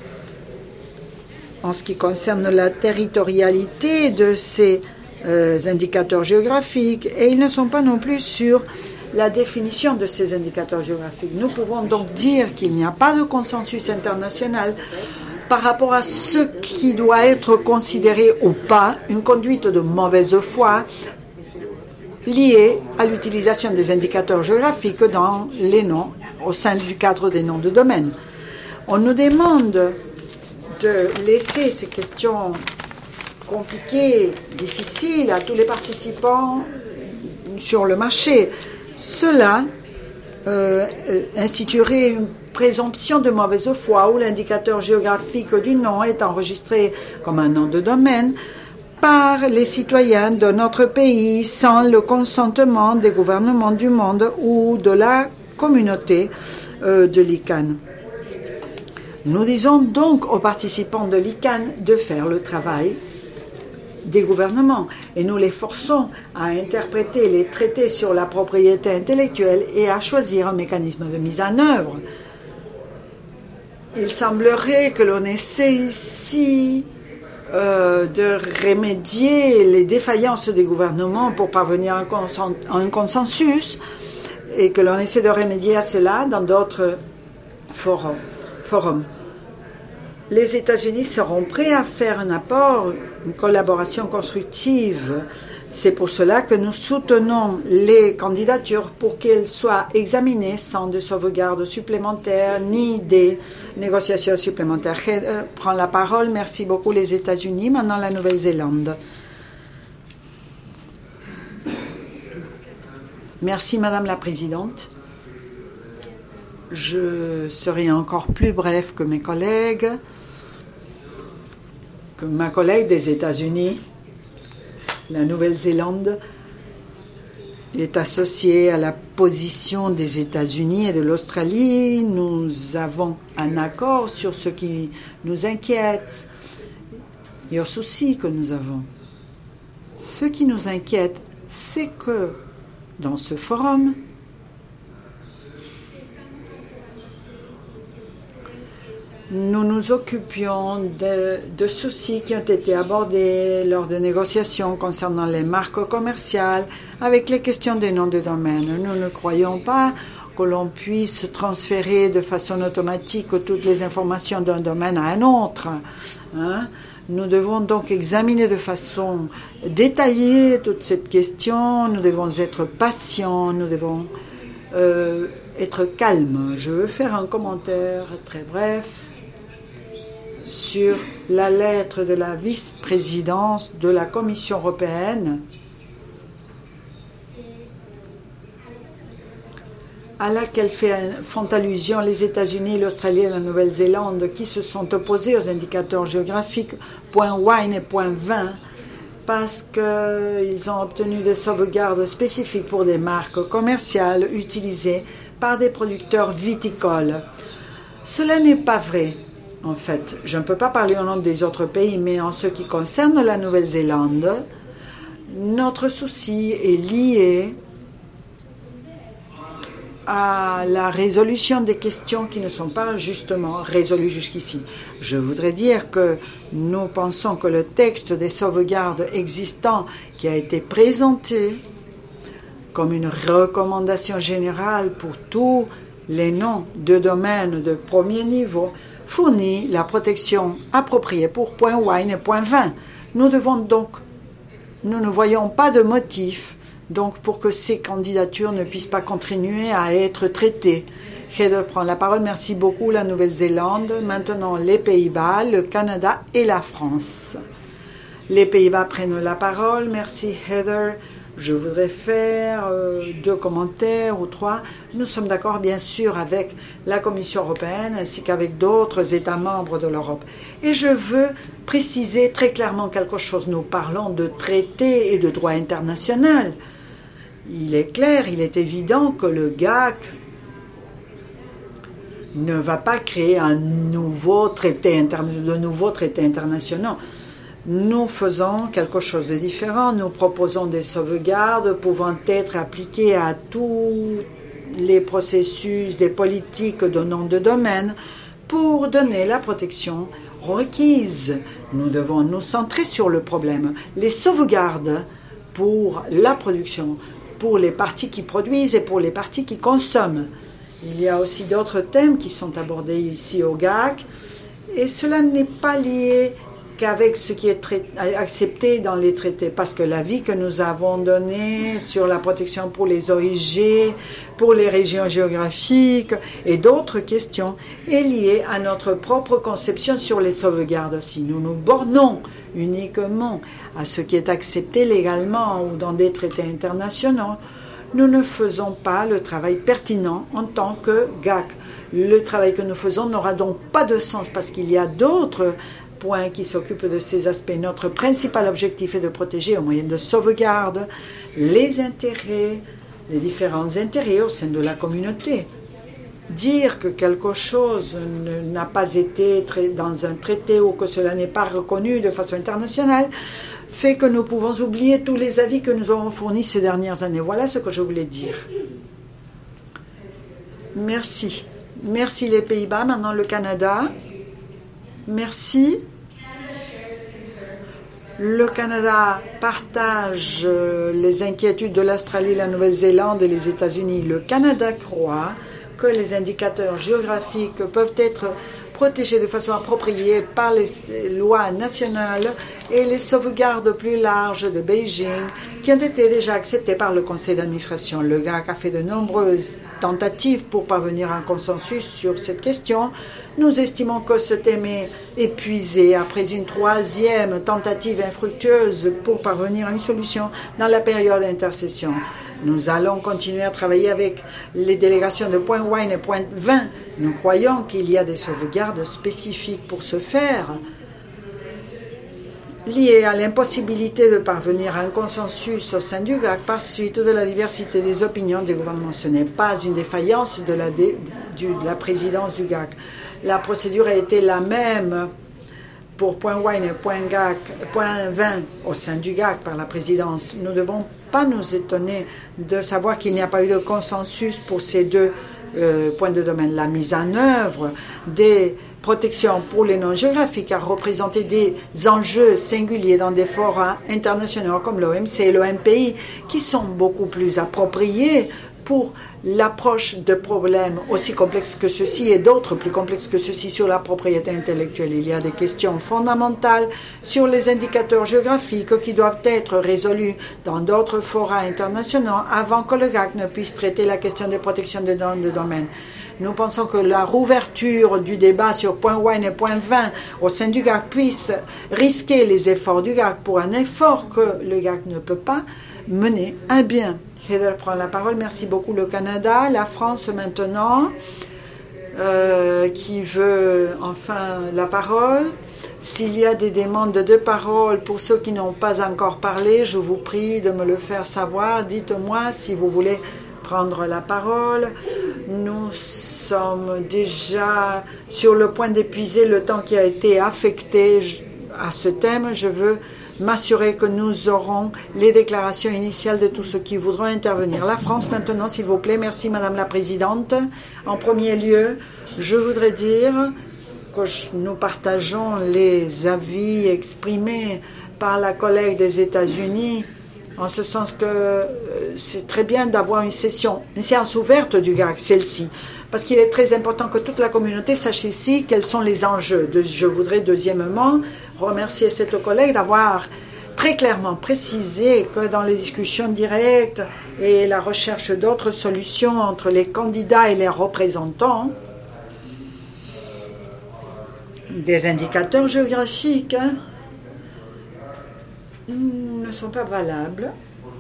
En ce qui concerne la territorialité de ces euh, indicateurs géographiques, et ils ne sont pas non plus sur la définition de ces indicateurs géographiques. Nous pouvons donc dire qu'il n'y a pas de consensus international par rapport à ce qui doit être considéré ou pas une conduite de mauvaise foi liée à l'utilisation des indicateurs géographiques dans les noms au sein du cadre des noms de domaine. On nous demande de laisser ces questions compliquées, difficiles à tous les participants sur le marché. Cela euh, instituerait une présomption de mauvaise foi où l'indicateur géographique du nom est enregistré comme un nom de domaine par les citoyens de notre pays sans le consentement des gouvernements du monde ou de la communauté euh, de l'I C A N. Nous disons donc aux participants de l'I C A N de faire le travail des gouvernements et nous les forçons à interpréter les traités sur la propriété intellectuelle et à choisir un mécanisme de mise en œuvre. Il semblerait que l'on essaie ici euh, de remédier les défaillances des gouvernements pour parvenir à un, consens- à un consensus et que l'on essaie de remédier à cela dans d'autres forums. forums. Les États-Unis seront prêts à faire un apport, une collaboration constructive. C'est pour cela que nous soutenons les candidatures pour qu'elles soient examinées sans de sauvegarde supplémentaires ni des négociations supplémentaires. Je prends la parole. Merci beaucoup les États-Unis. Maintenant la Nouvelle-Zélande. Merci Madame la Présidente. Je serai encore plus bref que mes collègues, que ma collègue des États-Unis. La Nouvelle-Zélande est associée à la position des États-Unis et de l'Australie. Nous avons un accord sur ce qui nous inquiète et aux soucis que nous avons. Ce qui nous inquiète, c'est que dans ce forum, nous nous occupions de, de soucis qui ont été abordés lors de négociations concernant les marques commerciales avec les questions des noms de domaine. Nous ne croyons pas que l'on puisse transférer de façon automatique toutes les informations d'un domaine à un autre. Hein? Nous devons donc examiner de façon détaillée toute cette question. Nous devons être patients, nous devons euh, être calmes. Je veux faire un commentaire très bref sur la lettre de la vice-présidence de la Commission européenne à laquelle font allusion les États-Unis, l'Australie et la Nouvelle-Zélande qui se sont opposés aux indicateurs géographiques .wine et .vin parce qu'ils ont obtenu des sauvegardes spécifiques pour des marques commerciales utilisées par des producteurs viticoles. Cela n'est pas vrai. En fait, je ne peux pas parler au nom des autres pays, mais en ce qui concerne la Nouvelle-Zélande, notre souci est lié à la résolution des questions qui ne sont pas justement résolues jusqu'ici. Je voudrais dire que nous pensons que le texte des sauvegardes existants qui a été présenté comme une recommandation générale pour tous les noms de domaine de premier niveau fournit la protection appropriée pour .wine et .vin. Nous devons donc, nous ne voyons pas de motif donc pour que ces candidatures ne puissent pas continuer à être traitées. Heather prend la parole. Merci beaucoup la Nouvelle-Zélande. Maintenant les Pays-Bas, le Canada et la France. Les Pays-Bas prennent la parole. Merci Heather. Je voudrais faire euh, deux commentaires ou trois. Nous sommes d'accord bien sûr avec la Commission européenne ainsi qu'avec d'autres États membres de l'Europe. Et je veux préciser très clairement quelque chose. Nous parlons de traités et de droit international. Il est clair, il est évident que le G A C ne va pas créer un nouveau traité interna- de nouveaux traités internationaux. Nous faisons quelque chose de différent. Nous proposons des sauvegardes pouvant être appliquées à tous les processus des politiques de nom de domaine pour donner la protection requise. Nous devons nous centrer sur le problème. Les sauvegardes pour la production, pour les parties qui produisent et pour les parties qui consomment. Il y a aussi d'autres thèmes qui sont abordés ici au G A C et cela n'est pas lié qu'avec ce qui est trai- accepté dans les traités, parce que l'avis que nous avons donné sur la protection pour les O I G, pour les régions géographiques et d'autres questions est lié à notre propre conception sur les sauvegardes. Si nous nous bornons uniquement à ce qui est accepté légalement ou dans des traités internationaux, nous ne faisons pas le travail pertinent en tant que G A C. Le travail que nous faisons n'aura donc pas de sens parce qu'il y a d'autres points qui s'occupent de ces aspects. Notre principal objectif est de protéger au moyen de sauvegarde les intérêts, les différents intérêts au sein de la communauté. Dire que quelque chose ne, n'a pas été trai- dans un traité ou que cela n'est pas reconnu de façon internationale fait que nous pouvons oublier tous les avis que nous avons fournis ces dernières années. Voilà ce que je voulais dire. Merci. Merci les Pays-Bas. Maintenant le Canada. Merci. Le Canada partage les inquiétudes de l'Australie, la Nouvelle-Zélande et les États-Unis. Le Canada croit que les indicateurs géographiques peuvent être protégés de façon appropriée par les lois nationales et les sauvegardes plus larges de Beijing qui ont été déjà acceptées par le conseil d'administration. Le G A C a fait de nombreuses tentatives pour parvenir à un consensus sur cette question. Nous estimons que ce thème est épuisé après une troisième tentative infructueuse pour parvenir à une solution dans la période d'intercession. Nous allons continuer à travailler avec les délégations de Point Wine et Point Vin. Nous croyons qu'il y a des sauvegardes spécifiques pour ce faire, liées à l'impossibilité de parvenir à un consensus au sein du G A C par suite de la diversité des opinions des gouvernements. Ce n'est pas une défaillance de la, dé, du, de la présidence du G A C. La procédure a été la même pour Point Wine et Point, G A C, Point Vin au sein du G A C par la présidence. Nous ne devons pas nous étonner de savoir qu'il n'y a pas eu de consensus pour ces deux euh, points de domaine. La mise en œuvre des protection pour les non-géographiques a représenté des enjeux singuliers dans des forats internationaux comme l'O M C et l'O M P I qui sont beaucoup plus appropriés pour l'approche de problèmes aussi complexes que ceux-ci et d'autres plus complexes que ceux-ci sur la propriété intellectuelle. Il y a des questions fondamentales sur les indicateurs géographiques qui doivent être résolus dans d'autres forats internationaux avant que le G A C ne puisse traiter la question de protection des données de domaine. Nous pensons que la rouverture du débat sur point un et point vingt au sein du G A C puisse risquer les efforts du G A C pour un effort que le G A C ne peut pas mener à bien. Heather prend la parole. Merci beaucoup. Le Canada, la France maintenant, euh, qui veut enfin la parole. S'il y a des demandes de parole pour ceux qui n'ont pas encore parlé, je vous prie de me le faire savoir. Dites-moi si vous voulez prendre la parole. Nous sommes déjà sur le point d'épuiser le temps qui a été affecté à ce thème. Je veux m'assurer que nous aurons les déclarations initiales de tous ceux qui voudront intervenir. La France maintenant, s'il vous plaît. Merci, Madame la Présidente. En premier lieu, je voudrais dire que nous partageons les avis exprimés par la collègue des États-Unis, en ce sens que c'est très bien d'avoir une session, une séance ouverte du G A C, celle-ci, parce qu'il est très important que toute la communauté sache ici quels sont les enjeux. Je voudrais deuxièmement remercier cette collègue d'avoir très clairement précisé que dans les discussions directes et la recherche d'autres solutions entre les candidats et les représentants, des indicateurs géographiques hein, ne sont pas valables.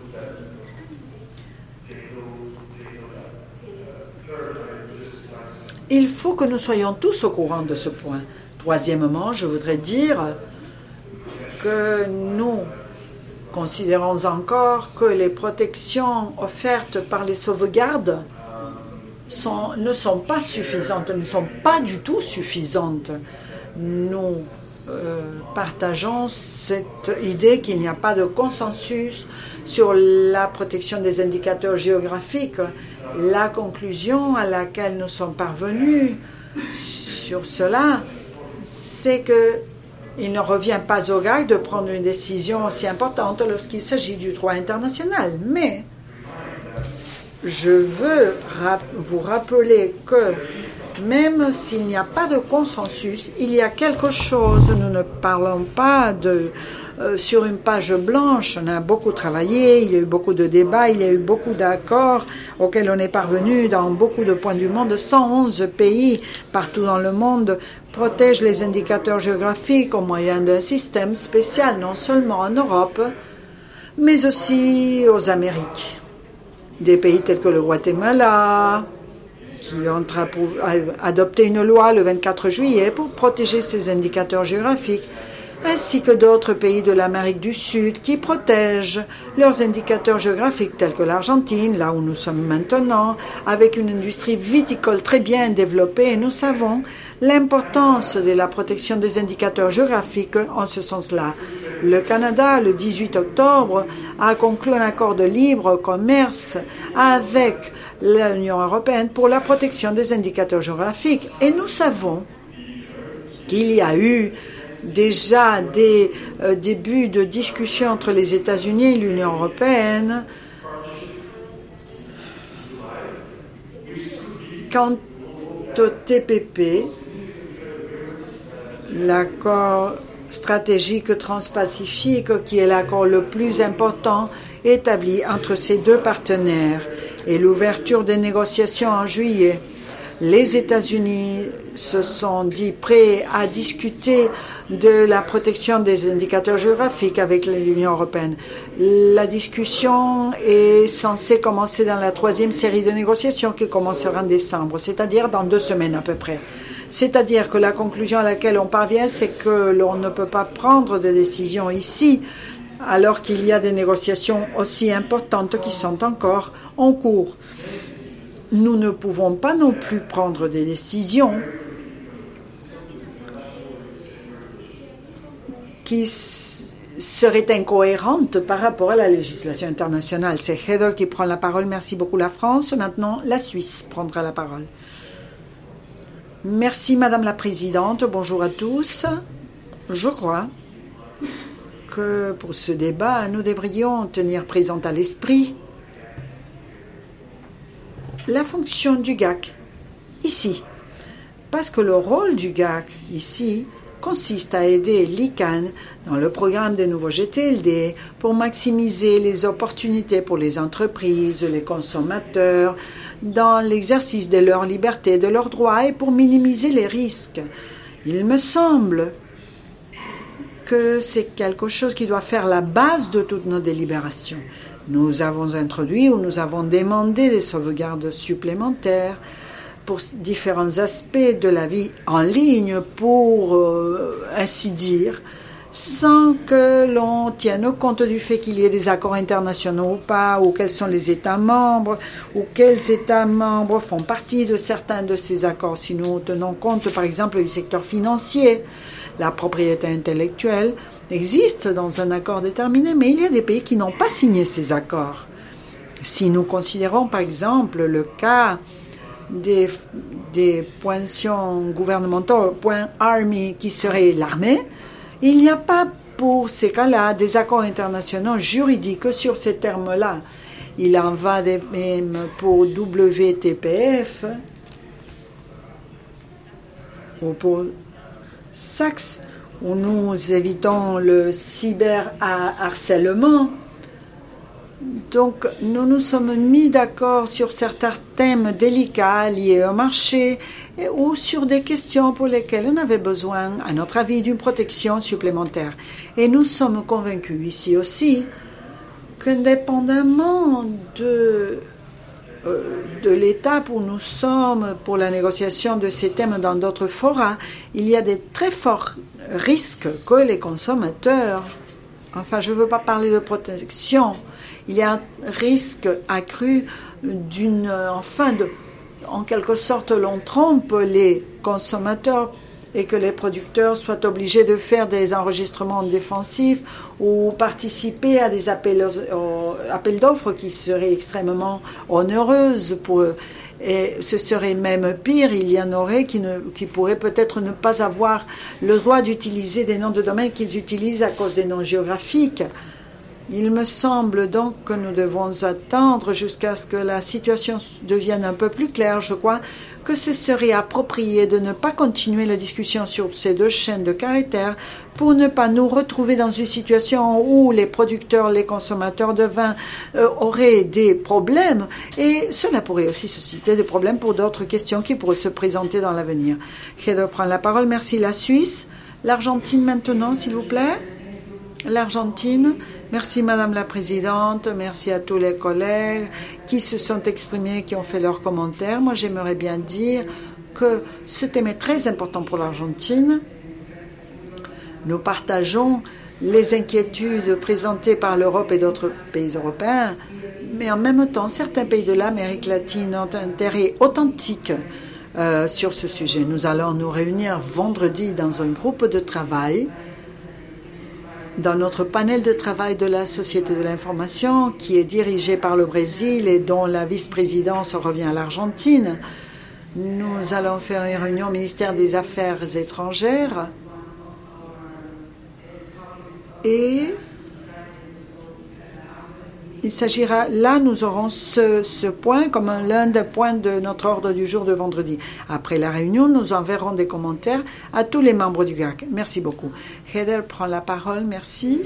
Il faut que nous soyons tous au courant de ce point. Troisièmement, je voudrais dire que nous considérons encore que les protections offertes par les sauvegardes sont, ne sont pas suffisantes, ne sont pas du tout suffisantes. Nous euh, partageons cette idée qu'il n'y a pas de consensus sur la protection des indicateurs géographiques. La conclusion à laquelle nous sommes parvenus sur cela, c'est qu'il ne revient pas au G A C de prendre une décision aussi importante lorsqu'il s'agit du droit international. Mais je veux rap- vous rappeler que même s'il n'y a pas de consensus, il y a quelque chose. Nous ne parlons pas de, euh, sur une page blanche. On a beaucoup travaillé, il y a eu beaucoup de débats, il y a eu beaucoup d'accords auxquels on est parvenu dans beaucoup de points du monde. cent onze pays partout dans le monde protègent les indicateurs géographiques au moyen d'un système spécial, non seulement en Europe, mais aussi aux Amériques. Des pays tels que le Guatemala, qui ont adopté une loi le vingt-quatre juillet pour protéger ces indicateurs géographiques, ainsi que d'autres pays de l'Amérique du Sud qui protègent leurs indicateurs géographiques, tels que l'Argentine, là où nous sommes maintenant, avec une industrie viticole très bien développée. Et nous savons l'importance de la protection des indicateurs géographiques en ce sens-là. Le Canada, le dix-huit octobre, a conclu un accord de libre commerce avec l'Union européenne pour la protection des indicateurs géographiques. Et nous savons qu'il y a eu déjà des euh, débuts de discussion entre les États-Unis et l'Union européenne quant au T P P, l'accord stratégique transpacifique, qui est l'accord le plus important établi entre ces deux partenaires, et l'ouverture des négociations en juillet. Les États-Unis se sont dit prêts à discuter de la protection des indicateurs géographiques avec l'Union européenne. La discussion est censée commencer dans la troisième série de négociations qui commencera en décembre, c'est-à-dire dans deux semaines à peu près. C'est-à-dire que la conclusion à laquelle on parvient, c'est que l'on ne peut pas prendre de décision ici, alors qu'il y a des négociations aussi importantes qui sont encore en cours. Nous ne pouvons pas non plus prendre des décisions qui seraient incohérentes par rapport à la législation internationale. C'est Heather qui prend la parole. Merci beaucoup la France. Maintenant, la Suisse prendra la parole. Merci Madame la Présidente, bonjour à tous. Je crois que pour ce débat, nous devrions tenir présent à l'esprit la fonction du G A C ici. Parce que le rôle du G A C ici consiste à aider l'I C A N dans le programme des nouveaux G T L D pour maximiser les opportunités pour les entreprises, les consommateurs, dans l'exercice de leur liberté, de leurs droits et pour minimiser les risques. Il me semble que c'est quelque chose qui doit faire la base de toutes nos délibérations. Nous avons introduit ou nous avons demandé des sauvegardes supplémentaires pour différents aspects de la vie en ligne, pour euh, ainsi dire, sans que l'on tienne compte du fait qu'il y ait des accords internationaux ou pas, ou quels sont les États membres, ou quels États membres font partie de certains de ces accords. Si nous tenons compte, par exemple, du secteur financier, la propriété intellectuelle existe dans un accord déterminé, mais il y a des pays qui n'ont pas signé ces accords. Si nous considérons, par exemple, le cas des, des pensions gouvernementaux, point Army, qui serait l'armée, il n'y a pas pour ces cas-là des accords internationaux juridiques sur ces termes-là. Il en va de même pour W T P F ou pour S A C, où nous évitons le cyberharcèlement. Donc, nous nous sommes mis d'accord sur certains thèmes délicats liés au marché et, ou sur des questions pour lesquelles on avait besoin, à notre avis, d'une protection supplémentaire. Et nous sommes convaincus ici aussi qu'indépendamment de, euh, de l'étape où nous sommes pour la négociation de ces thèmes dans d'autres forats, il y a des très forts risques que les consommateurs, enfin, je ne veux pas parler de protection, il y a un risque accru d'une, enfin, de, en quelque sorte, l'on trompe les consommateurs et que les producteurs soient obligés de faire des enregistrements défensifs ou participer à des appels, euh, appels d'offres qui seraient extrêmement onéreuses pour eux. Et ce serait même pire, il y en aurait qui, ne, qui pourraient peut-être ne pas avoir le droit d'utiliser des noms de domaine qu'ils utilisent à cause des noms géographiques. Il me semble donc que nous devons attendre jusqu'à ce que la situation devienne un peu plus claire. Je crois que ce serait approprié de ne pas continuer la discussion sur ces deux chaînes de caractères pour ne pas nous retrouver dans une situation où les producteurs, les consommateurs de vin euh, auraient des problèmes et cela pourrait aussi susciter des problèmes pour d'autres questions qui pourraient se présenter dans l'avenir. Heather prend la parole. Merci. La Suisse. L'Argentine maintenant, s'il vous plaît. L'Argentine. Merci Madame la Présidente, merci à tous les collègues qui se sont exprimés, qui ont fait leurs commentaires. Moi, j'aimerais bien dire que ce thème est très important pour l'Argentine. Nous partageons les inquiétudes présentées par l'Europe et d'autres pays européens, mais en même temps, certains pays de l'Amérique latine ont un intérêt authentique euh, sur ce sujet. Nous allons nous réunir vendredi dans un groupe de travail dans notre panel de travail de la Société de l'information, qui est dirigé par le Brésil et dont la vice-présidence revient à l'Argentine. Nous allons faire une réunion au ministère des Affaires étrangères et il s'agira, là nous aurons ce, ce point comme l'un des points de notre ordre du jour de vendredi. Après la réunion, nous enverrons des commentaires à tous les membres du G A C. Merci beaucoup. Heather prend la parole, merci.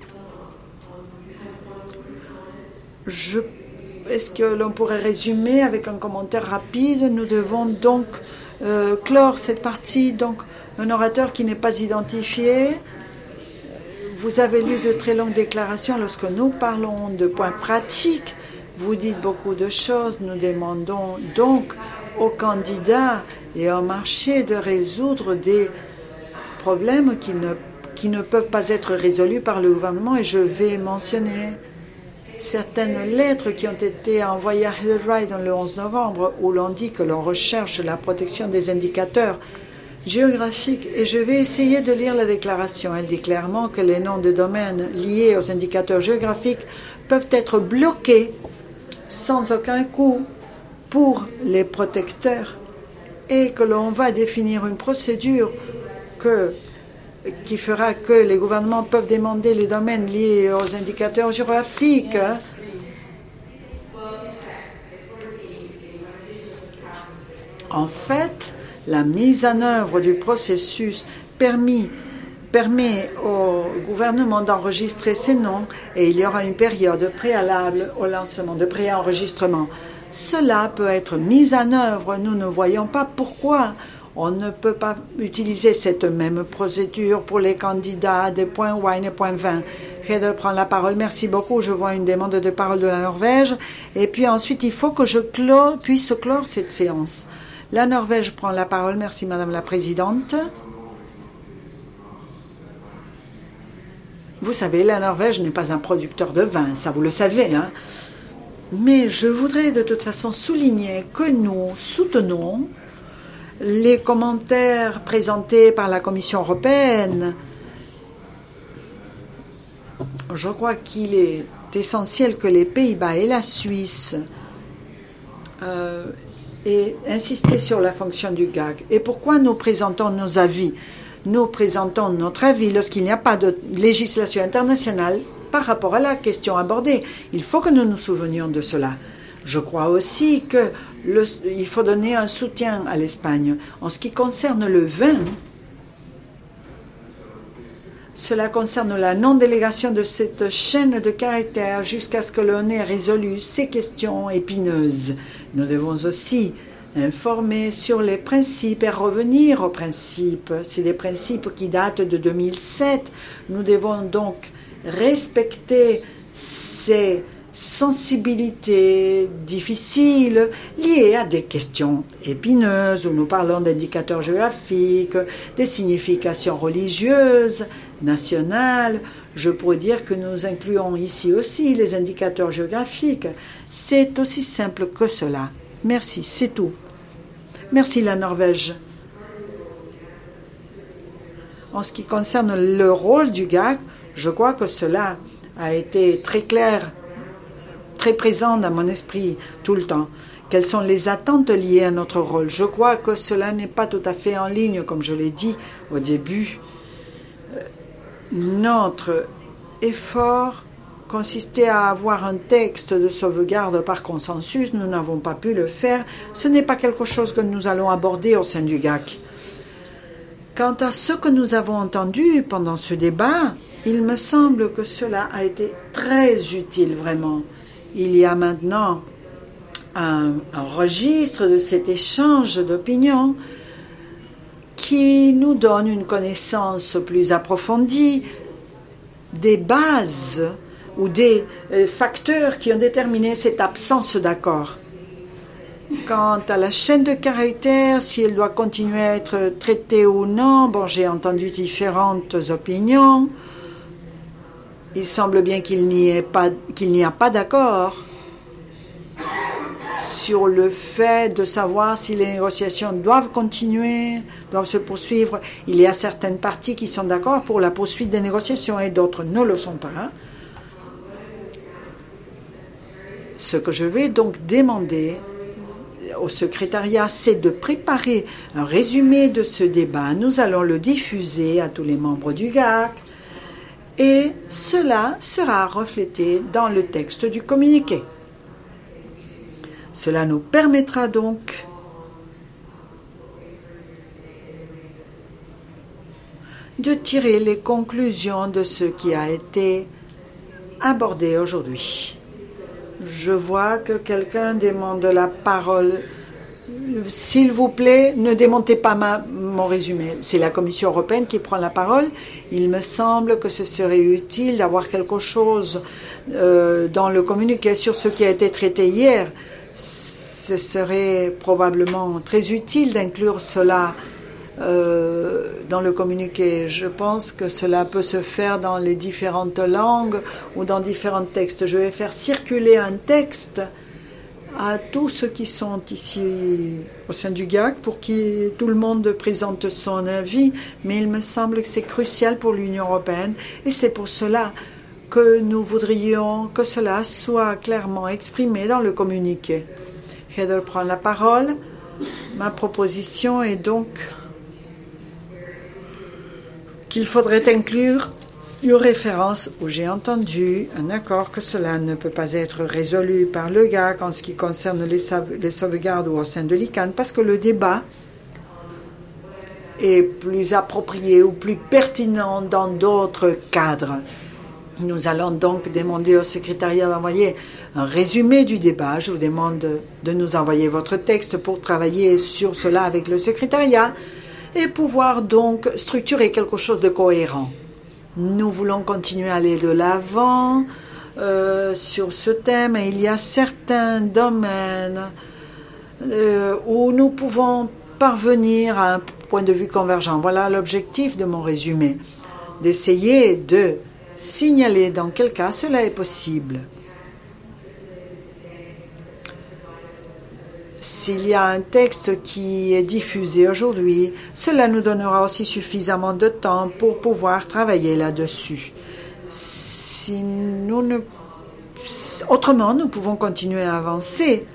Je, est-ce que l'on pourrait résumer avec un commentaire rapide? Nous devons donc euh, clore cette partie. Donc, un orateur qui n'est pas identifié. Vous avez lu de très longues déclarations. Lorsque nous parlons de points pratiques, vous dites beaucoup de choses. Nous demandons donc aux candidats et au marché de résoudre des problèmes qui ne, qui ne peuvent pas être résolus par le gouvernement. Et je vais mentionner certaines lettres qui ont été envoyées à Heather Wright le onze novembre, où l'on dit que l'on recherche la protection des indicateurs géographique, et je vais essayer de lire la déclaration. Elle dit clairement que les noms de domaine liés aux indicateurs géographiques peuvent être bloqués sans aucun coût pour les protecteurs et que l'on va définir une procédure que, qui fera que les gouvernements peuvent demander les domaines liés aux indicateurs géographiques. En fait, la mise en œuvre du processus permis, permet au gouvernement d'enregistrer ces noms et il y aura une période préalable au lancement de préenregistrement. Cela peut être mis en œuvre. Nous ne voyons pas pourquoi on ne peut pas utiliser cette même procédure pour les candidats des points wine et points vin. Heather prend la parole. Merci beaucoup. Je vois une demande de parole de la Norvège. Et puis ensuite, il faut que je clore, puisse clore cette séance. La Norvège prend la parole. Merci, Madame la Présidente. Vous savez, la Norvège n'est pas un producteur de vin, ça vous le savez, hein. Mais je voudrais de toute façon souligner que nous soutenons les commentaires présentés par la Commission européenne. Je crois qu'il est essentiel que les Pays-Bas et la Suisse euh, aient insisté sur la fonction du G A C. Et pourquoi nous présentons nos avis? Nous présentons notre avis lorsqu'il n'y a pas de législation internationale par rapport à la question abordée. Il faut que nous nous souvenions de cela. Je crois aussi qu'il faut donner un soutien à l'Espagne. En ce qui concerne le vin, cela concerne la non-délégation de cette chaîne de caractères jusqu'à ce que l'on ait résolu ces questions épineuses. Nous devons aussi informer sur les principes et revenir aux principes. C'est des principes qui datent de deux mille sept. Nous devons donc respecter ces sensibilités difficiles liées à des questions épineuses où nous parlons d'indicateurs géographiques, des significations religieuses, nationales. Je pourrais dire que nous incluons ici aussi les indicateurs géographiques. C'est aussi simple que cela. Merci, c'est tout. Merci la Norvège. En ce qui concerne le rôle du G A C, je crois que cela a été très clair, très présent dans mon esprit tout le temps. Quelles sont les attentes liées à notre rôle? Je crois que cela n'est pas tout à fait en ligne, comme je l'ai dit au début. Notre effort consistait à avoir un texte de sauvegarde par consensus. Nous n'avons pas pu le faire. Ce n'est pas quelque chose que nous allons aborder au sein du G A C. Quant à ce que nous avons entendu pendant ce débat, il me semble que cela a été très utile, vraiment. Il y a maintenant un, un registre de cet échange d'opinions qui nous donne une connaissance plus approfondie des bases ou des euh, facteurs qui ont déterminé cette absence d'accord. Quant à la chaîne de caractères, si elle doit continuer à être traitée ou non, bon, j'ai entendu différentes opinions. Il semble bien qu'il n'y ait pas, qu'il n'y a pas d'accord sur le fait de savoir si les négociations doivent continuer, doivent se poursuivre. Il y a certaines parties qui sont d'accord pour la poursuite des négociations et d'autres ne le sont pas. Ce que je vais donc demander au secrétariat, c'est de préparer un résumé de ce débat. Nous allons le diffuser à tous les membres du G A C et cela sera reflété dans le texte du communiqué. Cela nous permettra donc de tirer les conclusions de ce qui a été abordé aujourd'hui. Je vois que quelqu'un demande la parole. S'il vous plaît, ne démontez pas ma, mon résumé. C'est la Commission européenne qui prend la parole. Il me semble que ce serait utile d'avoir quelque chose euh, dans le communiqué sur ce qui a été traité hier. Ce serait probablement très utile d'inclure cela euh, dans le communiqué. Je pense que cela peut se faire dans les différentes langues ou dans différents textes. Je vais faire circuler un texte à tous ceux qui sont ici au sein du G A C pour que tout le monde présente son avis, mais il me semble que c'est crucial pour l'Union européenne et c'est pour cela que nous voudrions que cela soit clairement exprimé dans le communiqué. Heather prend la parole. Ma proposition est donc qu'il faudrait inclure une référence où j'ai entendu un accord que cela ne peut pas être résolu par le G A C en ce qui concerne les, sauve- les sauvegardes ou au sein de l'I C A N parce que le débat est plus approprié ou plus pertinent dans d'autres cadres. Nous allons donc demander au secrétariat d'envoyer un résumé du débat. Je vous demande de, de nous envoyer votre texte pour travailler sur cela avec le secrétariat et pouvoir donc structurer quelque chose de cohérent. Nous voulons continuer à aller de l'avant euh, sur ce thème et il y a certains domaines euh, où nous pouvons parvenir à un point de vue convergent. Voilà l'objectif de mon résumé, d'essayer de signaler dans quel cas cela est possible. S'il y a un texte qui est diffusé aujourd'hui, cela nous donnera aussi suffisamment de temps pour pouvoir travailler là-dessus. Si nous ne... Autrement, nous pouvons continuer à avancer.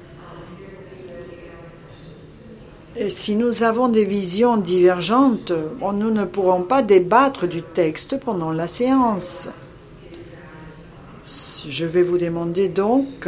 Et si nous avons des visions divergentes, bon, nous ne pourrons pas débattre du texte pendant la séance. Je vais vous demander donc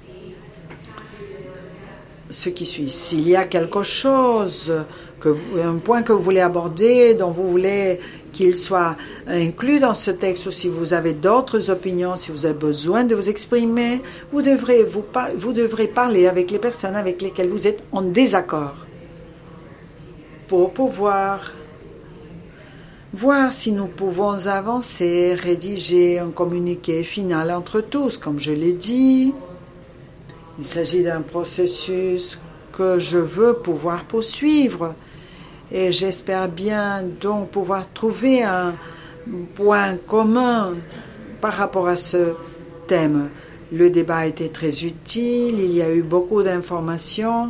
ce qui suit. S'il y a quelque chose, que vous, un point que vous voulez aborder, dont vous voulez qu'il soit inclus dans ce texte, ou si vous avez d'autres opinions, si vous avez besoin de vous exprimer, vous devrez, vous, par, vous devrez parler avec les personnes avec lesquelles vous êtes en désaccord pour pouvoir voir si nous pouvons avancer, rédiger un communiqué final entre tous, comme je l'ai dit. Il s'agit d'un processus que je veux pouvoir poursuivre et j'espère bien donc pouvoir trouver un point commun par rapport à ce thème. Le débat a été très utile, il y a eu beaucoup d'informations,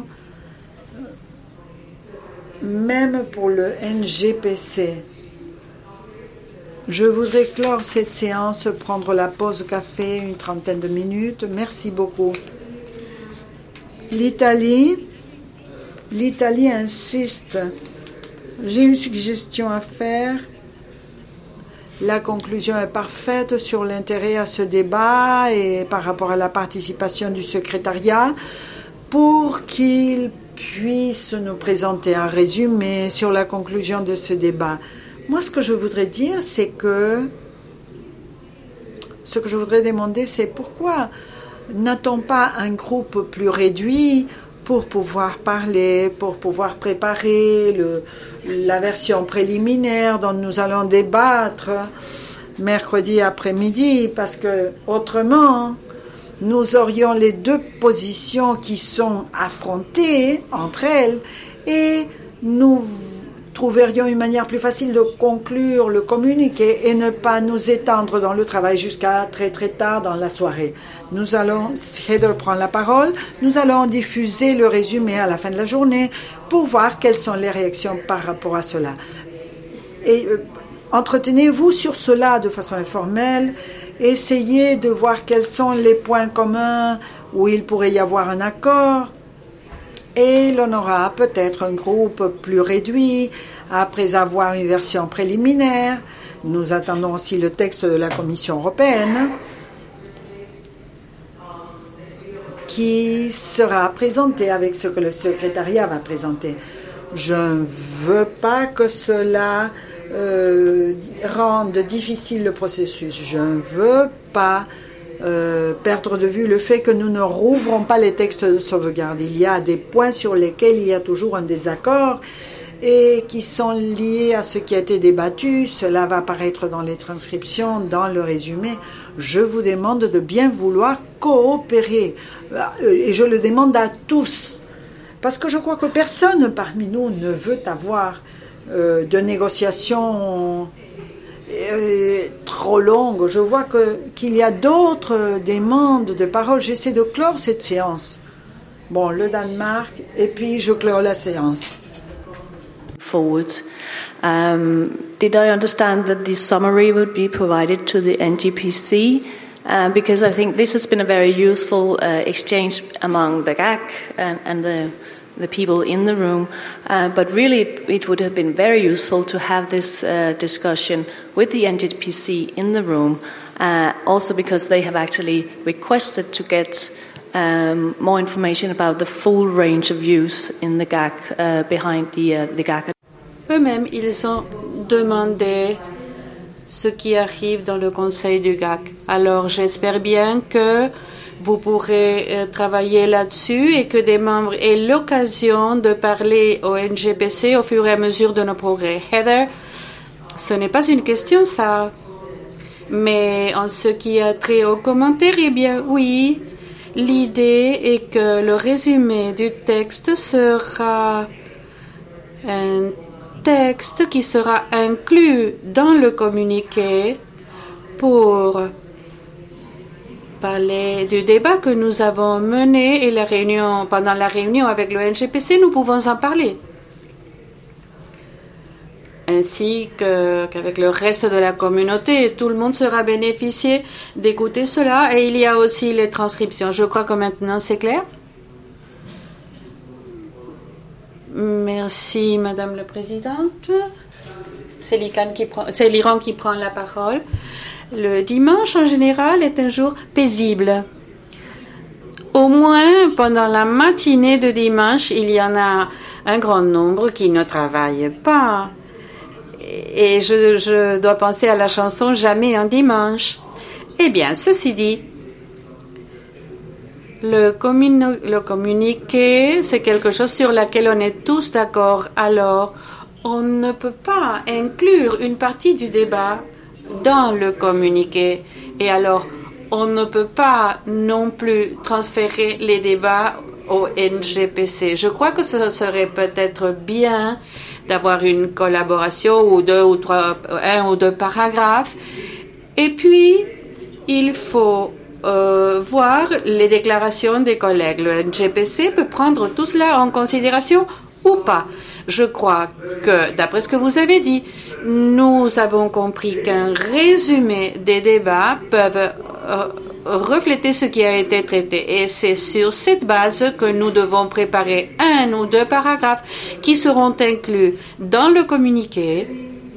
même pour le N G P C. Je voudrais clore cette séance, prendre la pause café, une trentaine de minutes. Merci beaucoup. L'Italie, l'Italie insiste. J'ai une suggestion à faire. La conclusion est parfaite sur l'intérêt à ce débat et par rapport à la participation du secrétariat pour qu'il puisse nous présenter un résumé sur la conclusion de ce débat. Moi, ce que je voudrais dire, c'est que ce que je voudrais demander, c'est pourquoi n'a-t-on pas un groupe plus réduit pour pouvoir parler, pour pouvoir préparer le, la version préliminaire dont nous allons débattre mercredi après-midi, parce que autrement, nous aurions les deux positions qui sont affrontées entre elles et nous trouverions une manière plus facile de conclure le communiqué et ne pas nous étendre dans le travail jusqu'à très très tard dans la soirée. Nous allons, Heather prend la parole, nous allons diffuser le résumé à la fin de la journée pour voir quelles sont les réactions par rapport à cela. Et euh, entretenez-vous sur cela de façon informelle, essayez de voir quels sont les points communs où il pourrait y avoir un accord. Et l'on aura peut-être un groupe plus réduit après avoir une version préliminaire. Nous attendons aussi le texte de la Commission européenne qui sera présenté avec ce que le secrétariat va présenter. Je ne veux pas que cela euh, rende difficile le processus. Je ne veux pas Euh, perdre de vue le fait que nous ne rouvrons pas les textes de sauvegarde. Il y a des points sur lesquels il y a toujours un désaccord et qui sont liés à ce qui a été débattu. Cela va apparaître dans les transcriptions, dans le résumé. Je vous demande de bien vouloir coopérer et je le demande à tous parce que je crois que personne parmi nous ne veut avoir euh, de négociations Euh, trop longue. Je vois que, qu'il y a d'autres demandes de parole. J'essaie de clore cette séance. Bon, le Danemark, et puis je clore la séance. Forward. Um, did I understand that the summary would be provided to the N G P C? Uh, because I think this has been a very useful uh, exchange among the G A C and, and the the people in the room. Uh, but really, it, it would have been very useful to have this uh, discussion with the N J P C in the room, uh, also because they have actually requested to get um, more information about the full range of views in the G A C, uh, behind the, uh, the G A C. Eux-mêmes, ils ont demandé ce qui arrive dans le conseil du G A C. Alors, j'espère bien que vous pourrez euh, travailler là-dessus et que des membres aient l'occasion de parler au N G P C au fur et à mesure de nos progrès. Heather, ce n'est pas une question, ça. Mais en ce qui a trait aux commentaires, eh bien, oui, l'idée est que le résumé du texte sera un texte qui sera inclus dans le communiqué pour parler du débat que nous avons mené et la réunion, pendant la réunion avec le N G P C, nous pouvons en parler. Ainsi que, qu'avec le reste de la communauté, tout le monde sera bénéficié d'écouter cela. Et il y a aussi les transcriptions. Je crois que maintenant c'est clair. Merci, Madame la Présidente. C'est l'Iran qui prend, c'est l'Iran qui prend la parole. Le dimanche, en général, est un jour paisible. Au moins, pendant la matinée de dimanche, il y en a un grand nombre qui ne travaillent pas. Et je, je dois penser à la chanson « Jamais un dimanche ». Eh bien, ceci dit, le, communi- le communiqué, c'est quelque chose sur laquelle on est tous d'accord. Alors, on ne peut pas inclure une partie du débat dans le communiqué. Et alors, on ne peut pas non plus transférer les débats au N G P C. Je crois que ce serait peut-être bien d'avoir une collaboration ou deux ou trois, un ou deux paragraphes. Et puis, il faut euh, voir les déclarations des collègues. Le N G P C peut prendre tout cela en considération ou pas. Je crois que, d'après ce que vous avez dit, nous avons compris qu'un résumé des débats peuvent euh, refléter ce qui a été traité. Et c'est sur cette base que nous devons préparer un ou deux paragraphes qui seront inclus dans le communiqué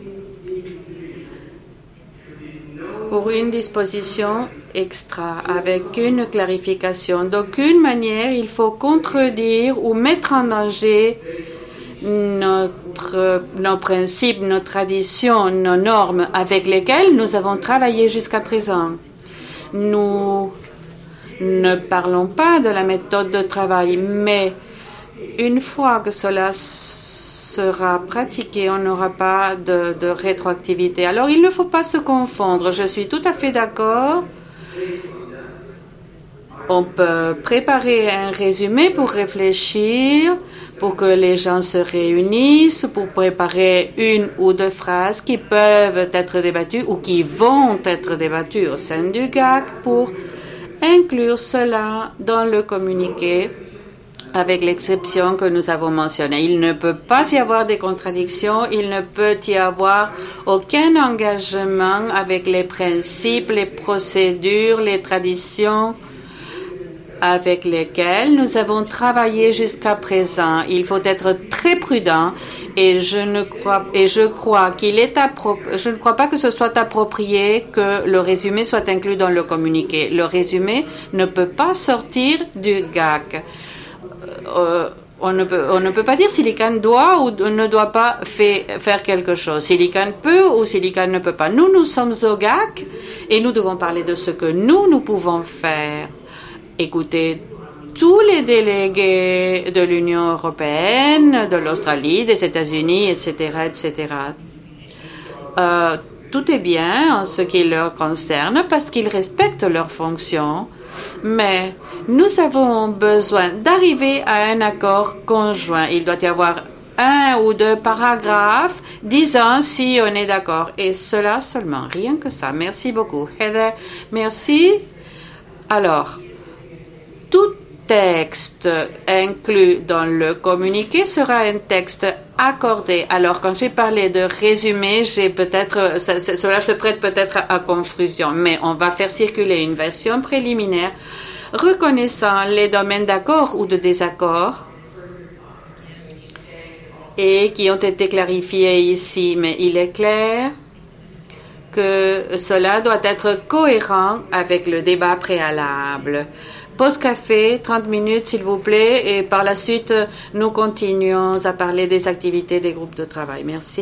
pour une disposition extra, avec une clarification. D'aucune manière, il faut contredire ou mettre en danger notre, nos principes, nos traditions, nos normes avec lesquelles nous avons travaillé jusqu'à présent. Nous ne parlons pas de la méthode de travail, mais une fois que cela sera pratiqué, on n'aura pas de, de rétroactivité. Alors, il ne faut pas se confondre. Je suis tout à fait d'accord. On peut préparer un résumé pour réfléchir, pour que les gens se réunissent, pour préparer une ou deux phrases qui peuvent être débattues ou qui vont être débattues au sein du G A C pour inclure cela dans le communiqué, avec l'exception que nous avons mentionnée. Il ne peut pas y avoir des contradictions, il ne peut y avoir aucun engagement avec les principes, les procédures, les traditions avec lesquelles nous avons travaillé jusqu'à présent. Il faut être très prudent et je ne crois et je crois qu'il est appro- je ne crois pas que ce soit approprié que le résumé soit inclus dans le communiqué. Le résumé ne peut pas sortir du G A C. Euh, on ne peut on ne peut pas dire si l'I C A N doit ou ne doit pas fait, faire quelque chose. Si l'I C A N peut ou si l'I C A N ne peut pas. Nous, nous sommes au G A C et nous devons parler de ce que nous, nous pouvons faire. Écoutez tous les délégués de l'Union européenne, de l'Australie, des États-Unis, et cetera, et cetera. Euh, tout est bien en ce qui leur concerne parce qu'ils respectent leurs fonctions, mais nous avons besoin d'arriver à un accord conjoint. Il doit y avoir un ou deux paragraphes disant si on est d'accord. Et cela seulement, rien que ça. Merci beaucoup. Heather, merci. Alors, tout texte inclus dans le communiqué sera un texte accordé. Alors, quand j'ai parlé de résumé, j'ai peut-être, ça, ça, cela se prête peut-être à, à confusion, mais on va faire circuler une version préliminaire reconnaissant les domaines d'accord ou de désaccord et qui ont été clarifiées ici. Mais il est clair que cela doit être cohérent avec le débat préalable. Pause café, trente minutes s'il vous plaît, et par la suite, nous continuons à parler des activités des groupes de travail. Merci.